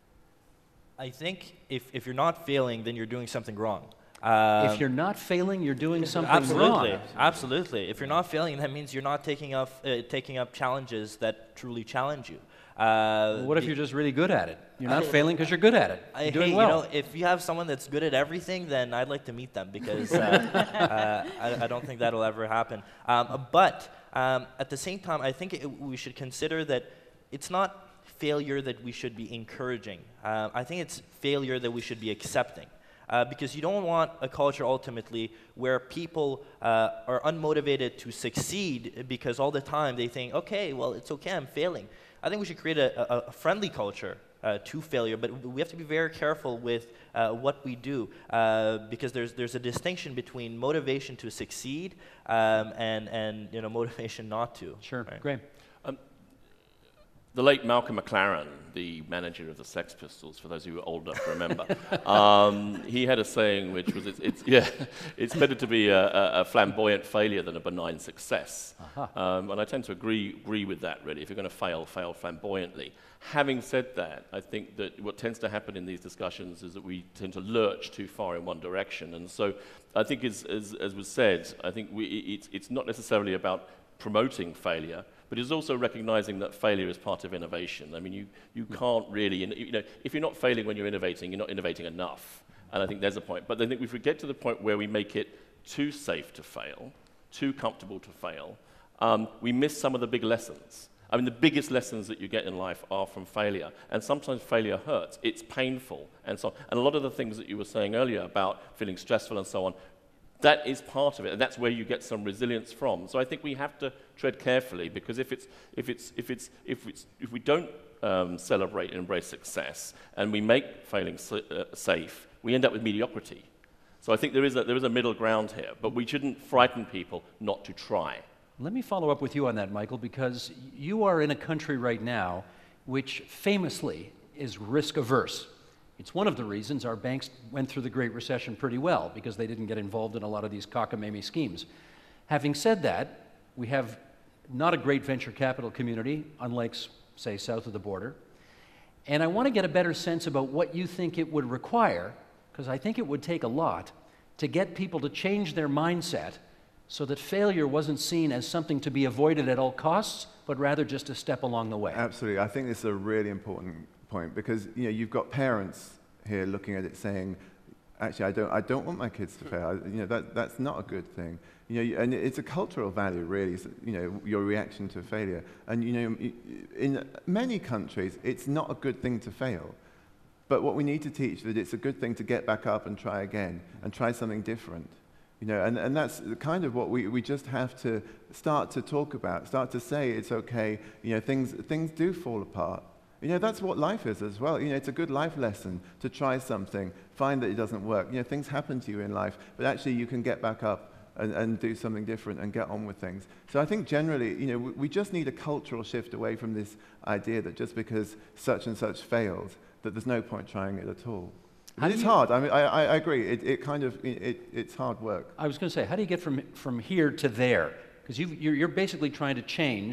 I think if, if you're not failing, then you're doing something wrong. Um, if you're not failing, you're doing something absolutely, wrong. Absolutely. If you're not failing, that means you're not taking up, uh, taking up challenges that truly challenge you. Uh, Well, what if you're just really good at it? You're not failing because you're good at it. You're I, doing hey, well. you know, if you have someone that's good at everything, then I'd like to meet them because uh, uh, I, I don't think that'll ever happen. Um, but um, at the same time, I think it, we should consider that it's not failure that we should be encouraging. Uh, I think it's failure that we should be accepting. Uh, because you don't want a culture ultimately where people uh, are unmotivated to succeed because all the time they think, okay, well, it's okay, I'm failing. I think we should create a, a, a friendly culture uh, to failure, but we have to be very careful with uh, what we do uh, because there's, there's a distinction between motivation to succeed um, and, and you know, motivation not to. Sure, right? Graham. Um, the late Malcolm McLaren, the manager of the Sex Pistols, for those who are old enough to remember, um, he had a saying which was, it's, it's, yeah, it's better to be a, a, a flamboyant failure than a benign success. Uh-huh. um, and I tend to agree, agree with that, really. If you're going to fail, fail flamboyantly. Having said that, I think that what tends to happen in these discussions is that we tend to lurch too far in one direction. And so I think, as, as, as was said, I think we, it's, it's not necessarily about promoting failure, but it's also recognizing that failure is part of innovation. I mean, you, you can't really, you know, if you're not failing when you're innovating, you're not innovating enough. And I think there's a point. But I think if we get to the point where we make it too safe to fail, too comfortable to fail, um, we miss some of the big lessons. I mean, the biggest lessons that you get in life are from failure. And sometimes failure hurts. It's painful. And so, and a lot of the things that you were saying earlier about feeling stressful and so on, that is part of it, and that's where you get some resilience from. So I think we have to tread carefully, because if it's if it's if it's if it's if we don't um, celebrate and embrace success, and we make failing uh, safe, we end up with mediocrity. So I think there is a there is a middle ground here, but we shouldn't frighten people not to try. Let me follow up with you on that, Michael, because you are in a country right now which famously is risk averse. It's one of the reasons our banks went through the Great Recession pretty well, because they didn't get involved in a lot of these cockamamie schemes. Having said that, we have not a great venture capital community, unlike, say, south of the border. And I want to get a better sense about what you think it would require, because I think it would take a lot, to get people to change their mindset so that failure wasn't seen as something to be avoided at all costs, but rather just a step along the way. Absolutely. I think this is a really important point, because you know, you've got parents here looking at it saying, actually, I don't, I don't want my kids to fail. I, you know, that, that's not a good thing. You know, you, and it's a cultural value, really, so, you know, your reaction to failure. And you know, in many countries, it's not a good thing to fail. But what we need to teach that it's a good thing to get back up and try again, and try something different. You know, and, and that's kind of what we, we just have to start to talk about, start to say it's okay, you know, things, things do fall apart. You know, that's what life is as well. You know, it's a good life lesson to try something, find that it doesn't work. You know, things happen to you in life, but actually you can get back up and, and do something different and get on with things. So I think generally, you know, we, we just need a cultural shift away from this idea that just because such and such failed, that there's no point trying it at all. And it's hard. I mean, I, I agree. It, it kind of, it, it's hard work. I was going to say, how do you get from, from here to there? Because you're, you're basically trying to change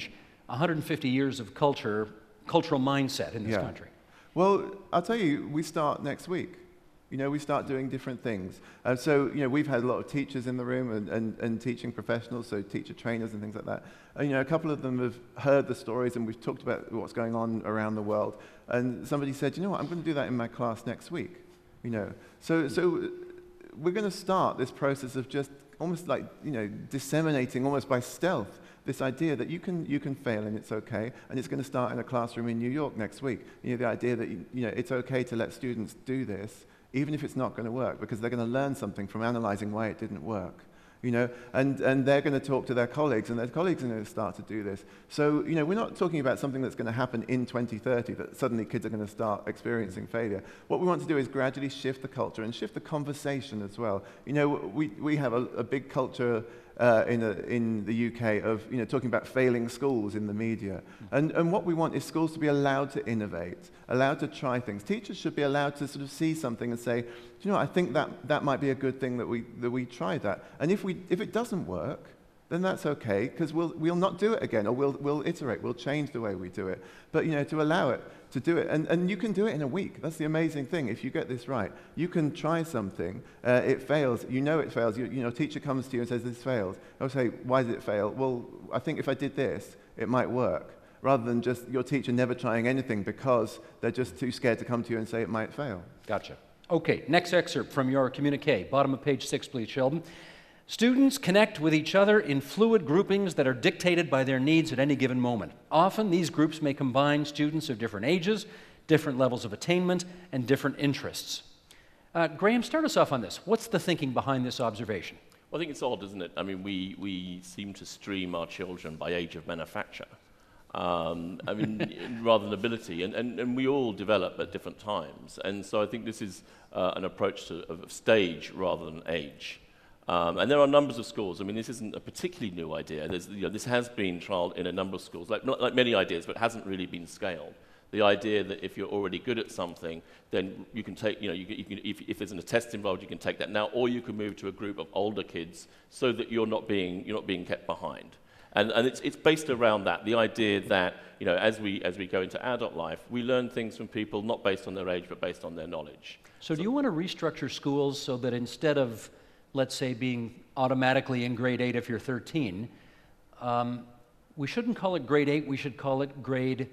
one hundred fifty years of culture, cultural mindset in this Yeah. country? Well, I'll tell you, we start next week. You know, we start doing different things. Uh, so, you know, we've had a lot of teachers in the room and, and, and teaching professionals, so teacher trainers and things like that. And, you know, a couple of them have heard the stories and we've talked about what's going on around the world. And somebody said, you know what, I'm going to do that in my class next week. You know, so, so we're going to start this process of just almost like, you know, disseminating almost by stealth this idea that you can, you can fail and it's okay, and it's going to start in a classroom in New York next week. You know, the idea that, you know, it's okay to let students do this, even if it's not going to work, because they're going to learn something from analyzing why it didn't work. You know, and, and they're going to talk to their colleagues, and their colleagues are going to start to do this. So, you know, we're not talking about something that's going to happen in twenty thirty, that suddenly kids are going to start experiencing failure. What we want to do is gradually shift the culture and shift the conversation as well. You know, we, we have a, a big culture uh, in, a, in the U K of, you know, talking about failing schools in the media. And, and what we want is schools to be allowed to innovate, allowed to try things. Teachers should be allowed to sort of see something and say, you know, I think that, that might be a good thing that we, that we try that. And if, we, if it doesn't work, then that's okay, because we'll, we'll not do it again, or we'll, we'll iterate, we'll change the way we do it. But, you know, to allow it to do it, and, and you can do it in a week. That's the amazing thing. If you get this right, you can try something, uh, it fails, you know it fails, you, you know, a teacher comes to you and says, this failed. I'll say, why did it fail? Well, I think if I did this, it might work. Rather than just your teacher never trying anything because they're just too scared to come to you and say it might fail. Gotcha. Okay, next excerpt from your communique. Bottom of page six, please, Sheldon. Students connect with each other in fluid groupings that are dictated by their needs at any given moment. Often, these groups may combine students of different ages, different levels of attainment, and different interests. Uh, Graham, start us off on this. What's the thinking behind this observation? Well, I think it's odd, isn't it? I mean, we, we seem to stream our children by age of manufacture. Um, I mean, rather than ability, and, and, and we all develop at different times. And so I think this is uh, an approach to, of stage rather than age. Um, and there are numbers of schools. I mean, this isn't a particularly new idea. There's, you know, this has been trialed in a number of schools, like, not like many ideas, but hasn't really been scaled. The idea that if you're already good at something, then you can take, you know, you can, you can, if, if there's a test involved, you can take that now, or you can move to a group of older kids so that you're not being, you're not being kept behind. And, and it's, it's based around that, the idea that, you know, as we, as we go into adult life, we learn things from people not based on their age, but based on their knowledge. So, so do you want to restructure schools so that instead of, let's say, being automatically in grade eight if you're thirteen, um, we shouldn't call it grade eight, we should call it grade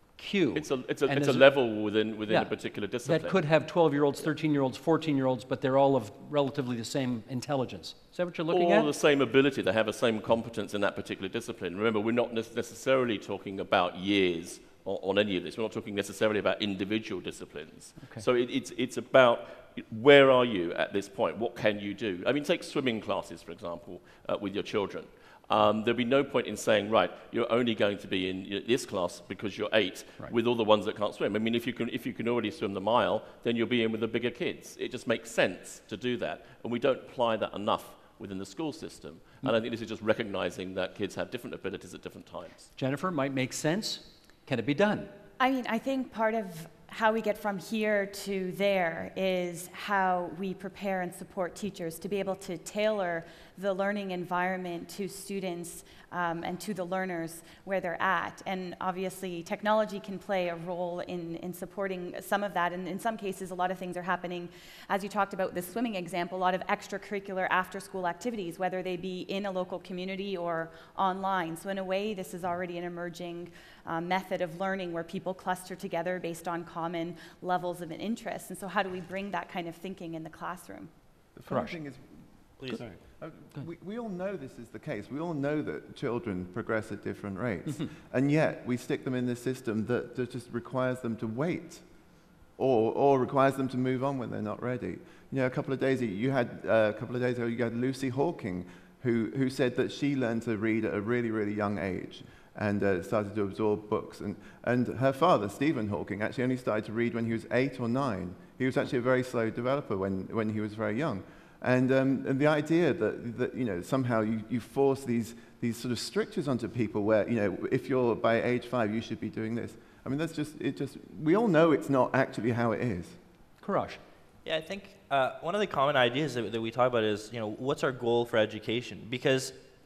Q. It's a, it's a, it's a level within, within yeah, a particular discipline. That could have twelve-year-olds, thirteen-year-olds, fourteen-year-olds, but they're all of relatively the same intelligence. Is that what you're looking or at? the same ability. They have the same competence in that particular discipline. Remember, we're not necessarily talking about years on, on any of this. We're not talking necessarily about individual disciplines. Okay. So it, it's, it's about where are you at this point? What can you do? I mean, take swimming classes, for example, uh, with your children. Um, there'd be no point in saying, right, you're only going to be in you know, this class because you're eight right. with all the ones that can't swim. I mean, if you can, if you can already swim the mile, then you'll be in with the bigger kids. It just makes sense to do that. And we don't apply that enough within the school system. Mm-hmm. And I think this is just recognizing that kids have different abilities at different times. Jennifer, might make sense. Can it be done? I mean, I think part of how we get from here to there is how we prepare and support teachers to be able to tailor the learning environment to students um, and to the learners where they're at. And obviously, technology can play a role in, in supporting some of that. And in some cases, a lot of things are happening, as you talked about the swimming example, a lot of extracurricular after-school activities, whether they be in a local community or online. So in a way, this is already an emerging uh, method of learning where people cluster together based on common levels of an interest. And so how do we bring that kind of thinking in the classroom? The funny thing is, Please. Sorry. Uh, we, we all know this is the case. We all know that children progress at different rates. And yet, we stick them in this system that, that just requires them to wait or, or requires them to move on when they're not ready. You know, a couple of days, you had, uh, a couple of days ago, you had Lucy Hawking, who, who said that she learned to read at a really, really young age and uh, started to absorb books. And, and her father, Stephen Hawking, actually only started to read when he was eight or nine. He was actually a very slow developer when, when he was very young. And, um, and the idea that, that you know, somehow you, you force these, these sort of strictures onto people where, you know, if you're by age five, you should be doing this. I mean, that's just, it just, we all know it's not actually how it is. Courage. Yeah, I think uh, one of the common ideas that, that we talk about is, you know, what's our goal for education? Because,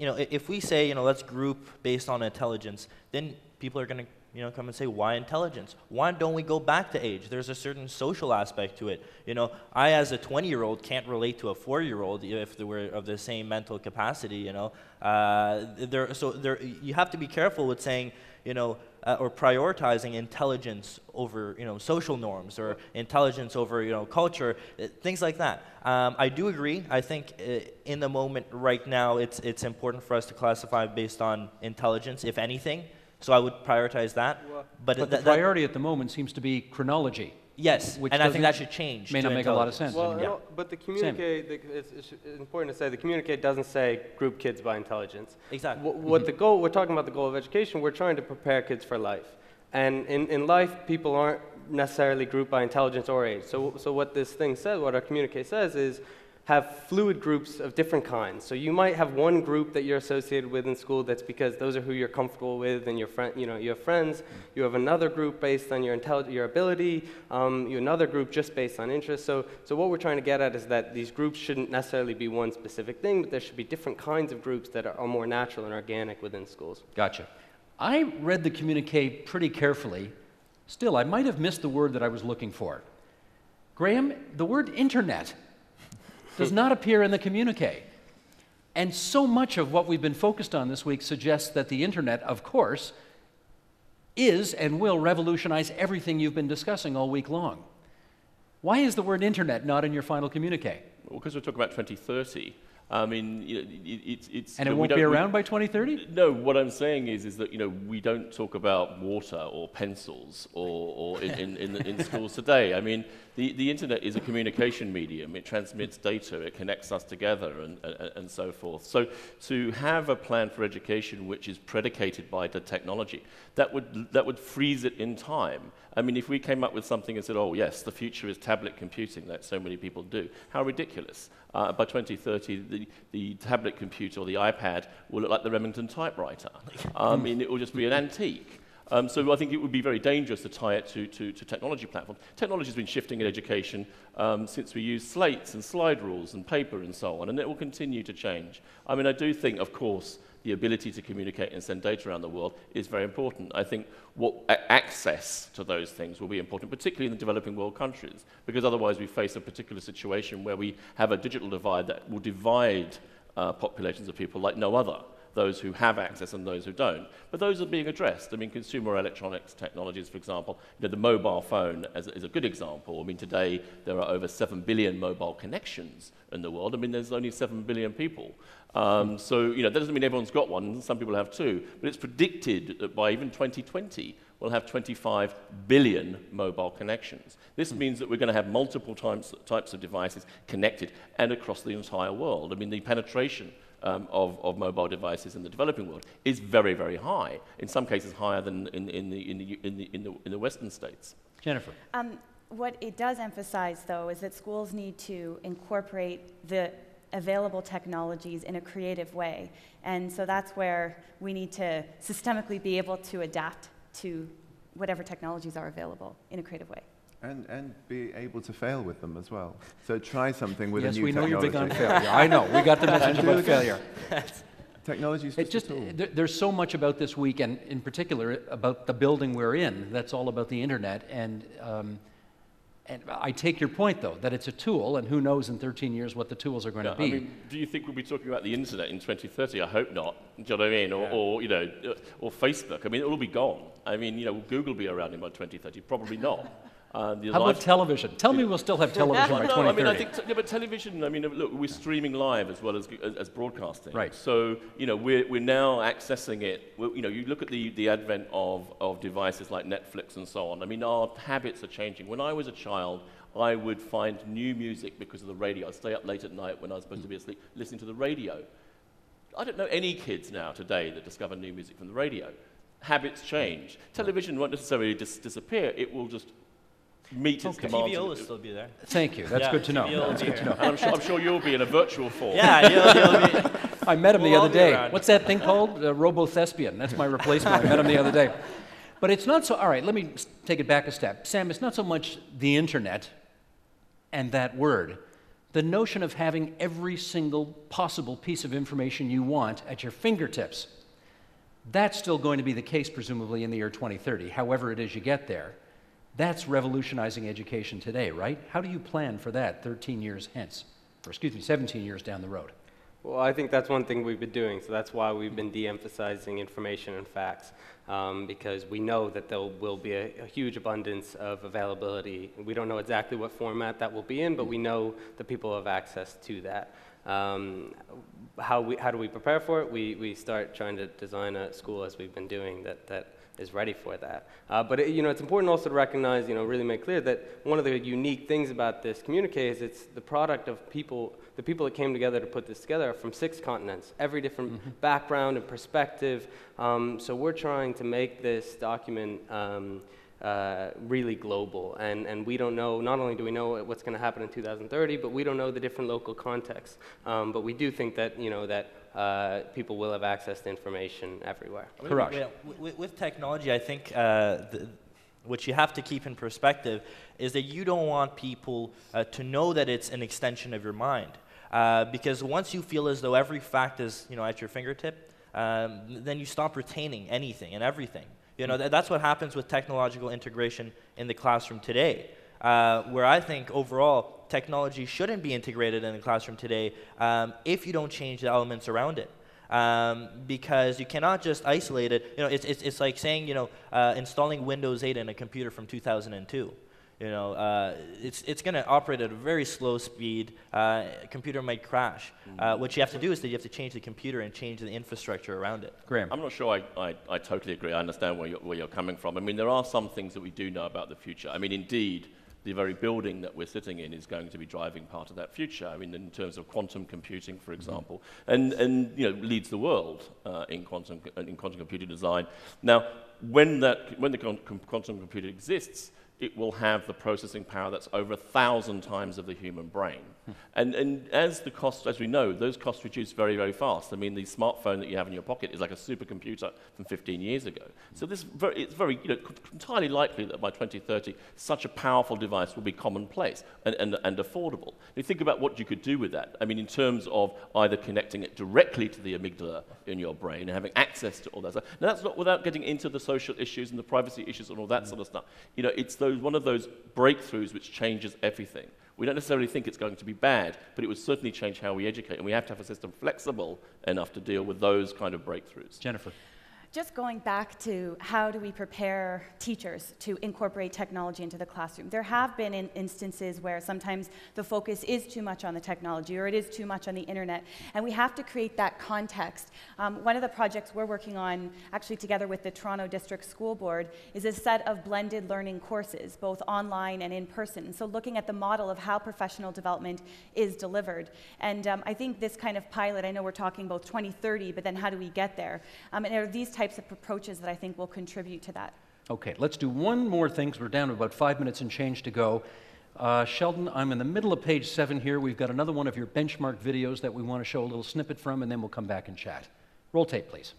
you know, if we say, you know, let's group based on intelligence, then people are going to, you know, come and say, why intelligence? Why don't we go back to age? There's a certain social aspect to it. You know, I as a twenty-year-old can't relate to a four-year-old if they were of the same mental capacity, you know. Uh, there, so there, you have to be careful with saying, you know, uh, or prioritizing intelligence over, you know, social norms, or intelligence over, you know, culture, uh, things like that. Um, I do agree. I think uh, in the moment right now, it's, it's important for us to classify based on intelligence, if anything. So I would prioritize that. Well, but but th the priority at the moment seems to be chronology. Yes, which and I think that should change. May not make a lot of sense. Well, yeah. no, but the communique, the, it's, it's important to say, the communique doesn't say group kids by intelligence. Exactly. What, what the goal, we're talking about the goal of education, we're trying to prepare kids for life. And in, in life, people aren't necessarily grouped by intelligence or age. So, so what this thing says, what our communique says is, have fluid groups of different kinds. So you might have one group that you're associated with in school that's because those are who you're comfortable with and your friend, you know, you have friends. You have another group based on your intelligence, your ability. Um, you another group just based on interest. So, so what we're trying to get at is that these groups shouldn't necessarily be one specific thing, but there should be different kinds of groups that are, are more natural and organic within schools. Gotcha. I read the communique pretty carefully. Still, I might have missed the word that I was looking for. Graham, the word internet does not appear in the communique. And so much of what we've been focused on this week suggests that the internet, of course, is and will revolutionize everything you've been discussing all week long. Why is the word internet not in your final communique? Well, because we're talking about twenty thirty. I mean, you know, it, it's, it's... And you it know, won't be around by twenty thirty? No, what I'm saying is, is that, you know, we don't talk about water or pencils or, or in, in, in, in schools today. I mean, the, the internet is a communication medium. It transmits data, it connects us together, and, and, and so forth. So to have a plan for education which is predicated by the technology, that would, that would freeze it in time. I mean, if we came up with something and said, oh, yes, the future is tablet computing, that so many people do, how ridiculous. Uh, by twenty thirty, the, the tablet computer or the iPad will look like the Remington typewriter. I mean, it will just be an antique. Um, so I think it would be very dangerous to tie it to, to, to technology platforms. Technology has been shifting in education um, since we used slates and slide rules and paper and so on, and it will continue to change. I mean, I do think, of course, the ability to communicate and send data around the world is very important. I think what access to those things will be important, particularly in the developing world countries, because otherwise we face a particular situation where we have a digital divide that will divide uh, populations of people like no other, those who have access and those who don't. But those are being addressed. I mean, consumer electronics technologies, for example, you know, the mobile phone as, is a good example. I mean, today there are over seven billion mobile connections in the world. I mean, there's only seven billion people. Um, so, you know, that doesn't mean everyone's got one. Some people have two. But it's predicted that by even twenty twenty, we'll have twenty-five billion mobile connections. This means that we're going to have multiple types, types of devices connected and across the entire world. I mean, the penetration um, of, of mobile devices in the developing world is very, very high. In some cases, higher than in, in, the, in, the, in, the, in, the, in the Western states. Jennifer. Um, what it does emphasize, though, is that schools need to incorporate the available technologies in a creative way. And so that's where we need to systemically be able to adapt to whatever technologies are available in a creative way. And, and be able to fail with them as well. So try something with yes, a new we know technology. you're big on failure. I know. We got the message about failure. Technology is it just, just a tool. there, there's so much about this week, and in particular about the building we're in. That's all about the internet. And um, and I take your point, though, that it's a tool, and who knows in thirteen years what the tools are going Yeah, to be. I mean, do you think we'll be talking about the internet in twenty thirty? I hope not. Do you know what I mean? Or, Yeah. or you know, uh, or Facebook. I mean, it'll be gone. I mean, you know, will Google be around in by twenty thirty? Probably not. Uh, the How live- about television? Tell me we'll still have television by no, I mean, I twenty thirty. think, t- yeah, but television, I mean, look, we're streaming live as well as, as, as broadcasting. Right. So, you know, we're, we're now accessing it. We're, you know, you look at the, the advent of, of devices like Netflix and so on. I mean, our habits are changing. When I was a child, I would find new music because of the radio. I'd stay up late at night when I was supposed to be asleep, listening to the radio. I don't know any kids now today that discover new music from the radio. Habits change. Television won't necessarily dis- disappear. It will just meet its T demands. V O will still be there. Thank you. That's Yeah, good to know. T V O will That's be good to here. know. And I'm sure, I'm sure you'll be in a virtual form. Yeah, you'll, you'll be. I met him the We'll all other be day. around. What's that thing called? Uh, Robo-thespian. That's my replacement. I met him the other day. But it's not so, all right, let me s- take it back a step. Sam, it's not so much the internet and that word, the notion of having every single possible piece of information you want at your fingertips. That's still going to be the case, presumably, in the year twenty thirty, however it is you get there. That's revolutionizing education today, right? How do you plan for that thirteen years hence? Or excuse me, seventeen years down the road? Well, I think that's one thing we've been doing, so that's why we've been de-emphasizing information and facts, um, because we know that there will be a, a huge abundance of availability. We don't know exactly what format that will be in, but we know that people have access to that. Um, how, we, how do we prepare for it? We, we start trying to design a school, as we've been doing, that, that is ready for that. Uh, but it, you know, it's important also to recognize, you know, really make clear that one of the unique things about this communique is it's the product of people, the people that came together to put this together are from six continents, every different mm-hmm. background and perspective. Um, so we're trying to make this document um, uh, really global. And, and we don't know, not only do we know what's going to happen in two thousand thirty, but we don't know the different local contexts. Um, but we do think that, you know, that Uh, people will have access to information everywhere. Correct. Yeah, with, with technology, I think uh, the, what you have to keep in perspective is that you don't want people uh, to know that it's an extension of your mind. Uh, because once you feel as though every fact is, you know, at your fingertip, um, then you stop retaining anything and everything. You know, th that's what happens with technological integration in the classroom today. Uh, where I think overall technology shouldn't be integrated in the classroom today um, if you don't change the elements around it. Um, because you cannot just isolate it. You know, it's, it's, it's like saying, you know, uh, installing Windows eight in a computer from two thousand two. You know, uh, it's, it's going to operate at a very slow speed. Uh, a computer might crash. Uh, what you have to do is that you have to change the computer and change the infrastructure around it. Graham. I'm not sure I, I, I totally agree. I understand where you're, where you're coming from. I mean, there are some things that we do know about the future. I mean, indeed, the very building that we're sitting in is going to be driving part of that future. I mean, in terms of quantum computing, for example, and, and you know, leads the world uh, in, quantum, in quantum computer design. Now, when, that, when the quantum computer exists, it will have the processing power that's over a thousand times of the human brain. Hmm. And, and as the costs, as we know, those costs reduce very, very fast. I mean, the smartphone that you have in your pocket is like a supercomputer from fifteen years ago. So this very, it's very, you know, entirely likely that by twenty thirty, such a powerful device will be commonplace and, and, and affordable. You think about what you could do with that. I mean, in terms of either connecting it directly to the amygdala in your brain and having access to all that stuff. Now, that's not without getting into the social issues and the privacy issues and all that mm. sort of stuff. You know, it's those, one of those breakthroughs which changes everything. We don't necessarily think it's going to be bad, but it would certainly change how we educate, and we have to have a system flexible enough to deal with those kind of breakthroughs. Jennifer. Just going back to how do we prepare teachers to incorporate technology into the classroom. There have been in instances where sometimes the focus is too much on the technology or it is too much on the internet, and we have to create that context. Um, one of the projects we're working on, actually together with the Toronto District School Board, is a set of blended learning courses, both online and in person. So looking at the model of how professional development is delivered. And um, I think this kind of pilot, I know we're talking about twenty thirty, but then how do we get there? Um, and there are these types types of approaches that I think will contribute to that. Okay, let's do one more thing because we're down to about five minutes and change to go. Uh, Sheldon, I'm in the middle of page seven here. We've got another one of your benchmark videos that we want to show a little snippet from, and then we'll come back and chat. Roll tape, please.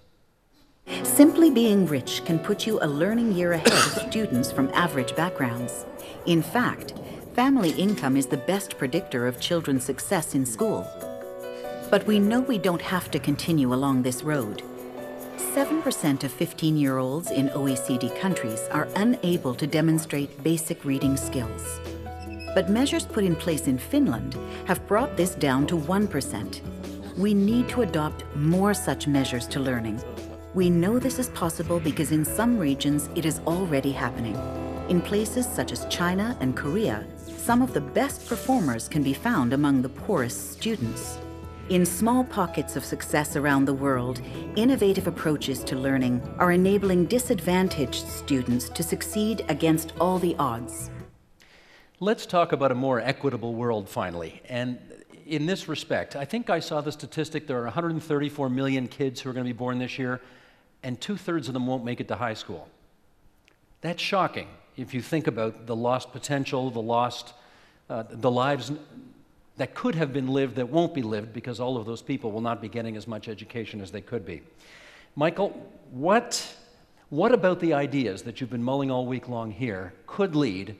Simply being rich can put you a learning year ahead of students from average backgrounds. In fact, family income is the best predictor of children's success in school. But we know we don't have to continue along this road. seven percent of fifteen-year-olds in O E C D countries are unable to demonstrate basic reading skills. But measures put in place in Finland have brought this down to one percent. We need to adopt more such measures to learning. We know this is possible because in some regions it is already happening. In places such as China and Korea, some of the best performers can be found among the poorest students. In small pockets of success around the world, innovative approaches to learning are enabling disadvantaged students to succeed against all the odds. Let's talk about a more equitable world finally. And in this respect, I think I saw the statistic there are one hundred thirty-four million kids who are going to be born this year, and two-thirds of them won't make it to high school. That's shocking if you think about the lost potential, the lost, uh, the lives that could have been lived that won't be lived because all of those people will not be getting as much education as they could be. Michael, what, what about the ideas that you've been mulling all week long here could lead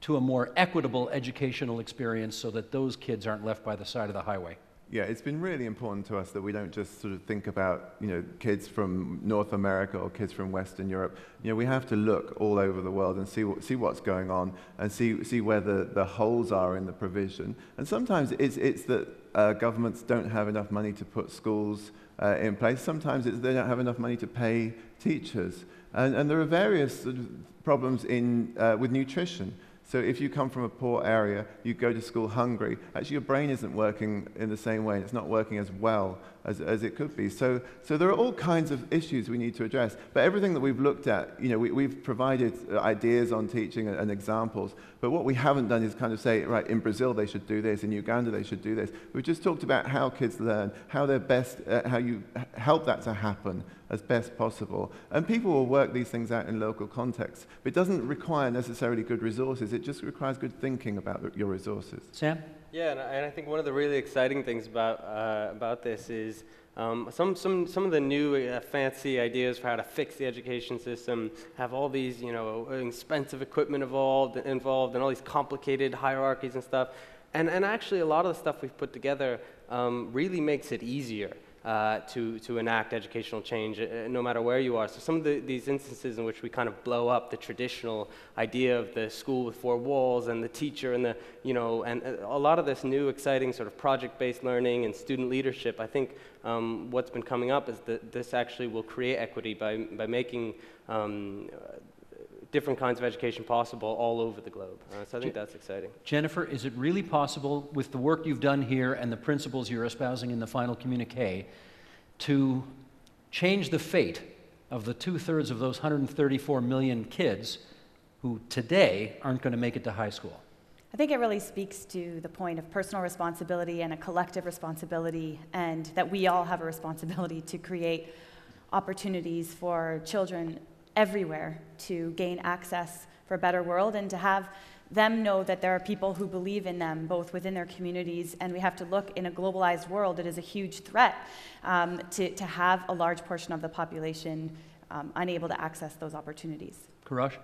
to a more equitable educational experience so that those kids aren't left by the side of the highway? Yeah, it's been really important to us that we don't just sort of think about, you know, kids from North America or kids from Western Europe. You know, we have to look all over the world and see what, see what's going on and see see where the, the holes are in the provision. And sometimes it's it's that uh, governments don't have enough money to put schools uh, in place. Sometimes it's they don't have enough money to pay teachers. And and there are various sort of problems in uh, with nutrition. So if you come from a poor area, you go to school hungry, actually your brain isn't working in the same way, and it's not working as well as, as it could be. So, so there are all kinds of issues we need to address. But everything that we've looked at, you know, we, we've provided ideas on teaching and, and examples, but what we haven't done is kind of say, right, in Brazil they should do this, in Uganda they should do this. We've just talked about how kids learn, how they're best, uh, how you help that to happen as best possible. And people will work these things out in local contexts. But it doesn't require necessarily good resources, it just requires good thinking about your resources. Sam? Yeah, and I, and I think one of the really exciting things about uh, about this is um, some some some of the new uh, fancy ideas for how to fix the education system have all these, you know, expensive equipment involved involved and all these complicated hierarchies and stuff. And and actually a lot of the stuff we've put together um, really makes it easier Uh, to, to enact educational change, uh, no matter where you are. So some of the, these instances in which we kind of blow up the traditional idea of the school with four walls and the teacher and the, you know, and a lot of this new exciting sort of project-based learning and student leadership, I think um, what's been coming up is that this actually will create equity by, by making um, different kinds of education possible all over the globe. Uh, so I think that's exciting. Jennifer, is it really possible, with the work you've done here and the principles you're espousing in the final communique, to change the fate of the two-thirds of those one hundred thirty-four million kids who today aren't going to make it to high school? I think it really speaks to the point of personal responsibility and a collective responsibility, and that we all have a responsibility to create opportunities for children everywhere to gain access for a better world, and to have them know that there are people who believe in them, both within their communities, and we have to look in a globalized world. It is a huge threat um, to, to have a large portion of the population um, unable to access those opportunities. Kourosh?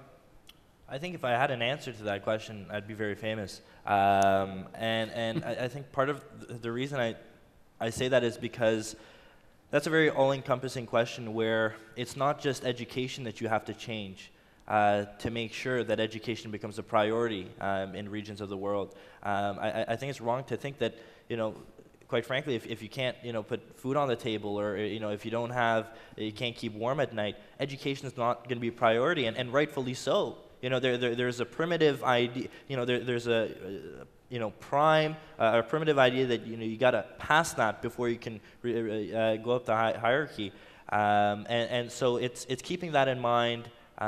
I think if I had an answer to that question, I'd be very famous. Um, and and I, I think part of th the reason I, I say that is because that's a very all-encompassing question where it's not just education that you have to change uh, to make sure that education becomes a priority um, in regions of the world. Um, I, I think it's wrong to think that, you know, quite frankly, if, if you can't, you know, put food on the table, or, you know, if you don't have, you can't keep warm at night, education is not going to be a priority, and, and rightfully so. You know, there, there, there's a primitive idea, you know, there, there's a, a you know, prime, uh, or primitive idea that, you know, you got to pass that before you can re uh, go up the hi hierarchy. Um, and, and so it's, it's keeping that in mind,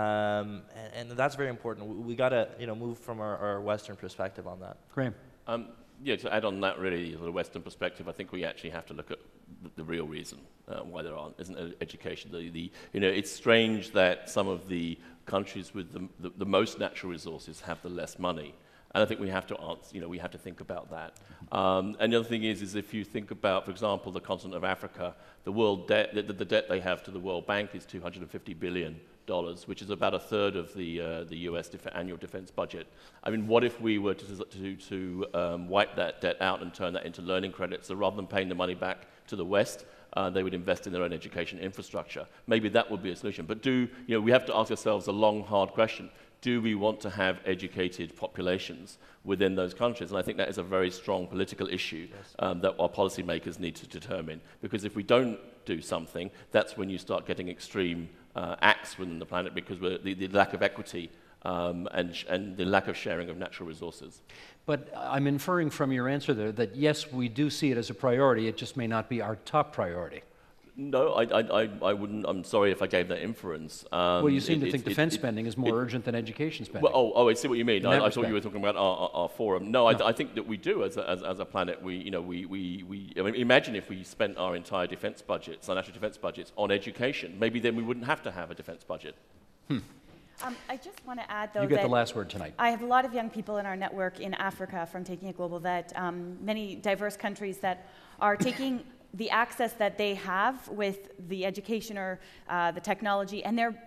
um, and, and that's very important. We, we got to, you know, move from our, our Western perspective on that. Graham? Um, yeah, to add on that really, the Western perspective, I think we actually have to look at the, the real reason uh, why there aren't, isn't education. The, the, you know, it's strange that some of the countries with the, the, the most natural resources have the less money. And I think we have to answer, you know, we have to think about that. Um, and the other thing is, is if you think about, for example, the continent of Africa, the world debt, the, the debt they have to the World Bank is two hundred fifty billion dollars, which is about a third of the uh, the U S def annual defense budget. I mean, what if we were to to, to um, wipe that debt out and turn that into learning credits? So rather than paying the money back to the West, uh, they would invest in their own education infrastructure. Maybe that would be a solution. But do you know? We have to ask ourselves a long, hard question. Do we want to have educated populations within those countries? And I think that is a very strong political issue yes. um, that our policymakers need to determine. Because if we don't do something, that's when you start getting extreme uh, acts within the planet, because we're, the, the lack of equity um, and, sh and the lack of sharing of natural resources. But I'm inferring from your answer there that yes, we do see it as a priority, it just may not be our top priority. No, I, I, I wouldn't. I'm sorry if I gave that inference. Um, well, you seem it, to think it, defense it, spending is more it, urgent than education spending. Well, oh, oh, I see what you mean. I, I thought you were talking about our, our, our forum. No, no. I, I think that we do as a, as, as a planet. We, you know, we, we, we I mean, imagine if we spent our entire defense budgets, our national defense budgets, on education. Maybe then we wouldn't have to have a defense budget. Hmm. Um, I just want to add, though, you get that the last word tonight. I have a lot of young people in our network in Africa from Taking It Global, that um, many diverse countries that are taking the access that they have with the education or uh, the technology, and they're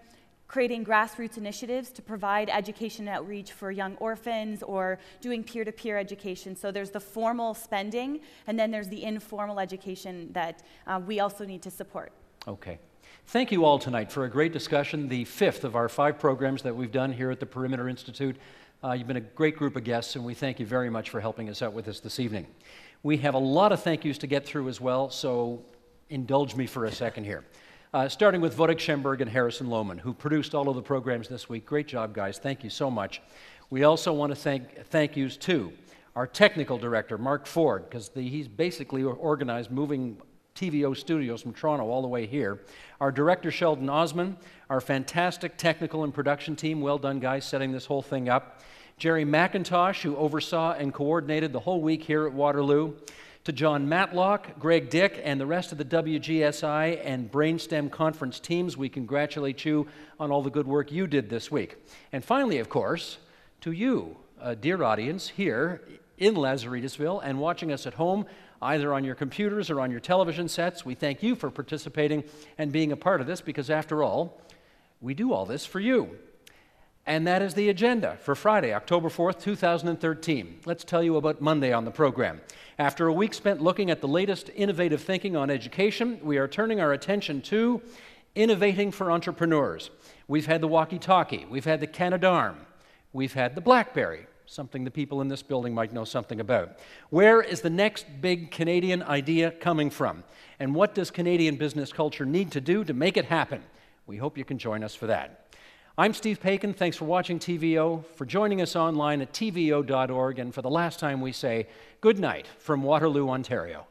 creating grassroots initiatives to provide education outreach for young orphans or doing peer-to-peer education. So there's the formal spending, and then there's the informal education that uh, we also need to support. Okay. Thank you all tonight for a great discussion, the fifth of our five programs that we've done here at the Perimeter Institute. Uh, you've been a great group of guests, and we thank you very much for helping us out with this this evening. We have a lot of thank yous to get through as well, so indulge me for a second here. Uh, starting with Wojtek Schemberg and Harrison Lohman, who produced all of the programs this week. Great job, guys. Thank you so much. We also want to thank thank yous to our technical director, Mark Ford, because he's basically organized moving T V O studios from Toronto all the way here. Our director, Sheldon Osman, our fantastic technical and production team, well done guys setting this whole thing up. Jerry McIntosh, who oversaw and coordinated the whole week here at Waterloo. To John Matlock, Greg Dick, and the rest of the W G S I and Brainstem conference teams, we congratulate you on all the good work you did this week. And finally, of course, to you, uh, dear audience, here in Lazarettasville and watching us at home, either on your computers or on your television sets. We thank you for participating and being a part of this, because after all, we do all this for you. And that is the agenda for Friday, October fourth, two thousand thirteen. Let's tell you about Monday on the program. After a week spent looking at the latest innovative thinking on education, we are turning our attention to innovating for entrepreneurs. We've had the walkie-talkie, we've had the Canadarm, we've had the BlackBerry, something the people in this building might know something about. Where is the next big Canadian idea coming from? And what does Canadian business culture need to do to make it happen? We hope you can join us for that. I'm Steve Paikin. Thanks for watching T V O, for joining us online at T V O dot org, and for the last time we say good night from Waterloo, Ontario.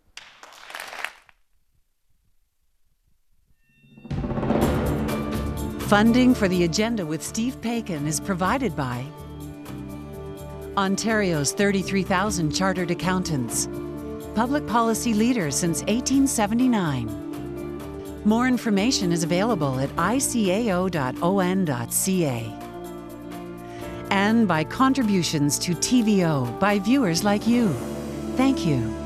Funding for the Agenda with Steve Paikin is provided by Ontario's thirty-three thousand Chartered Accountants, public policy leaders since eighteen seventy-nine. More information is available at I C A O dot O N dot C A. And by contributions to T V O by viewers like you. Thank you.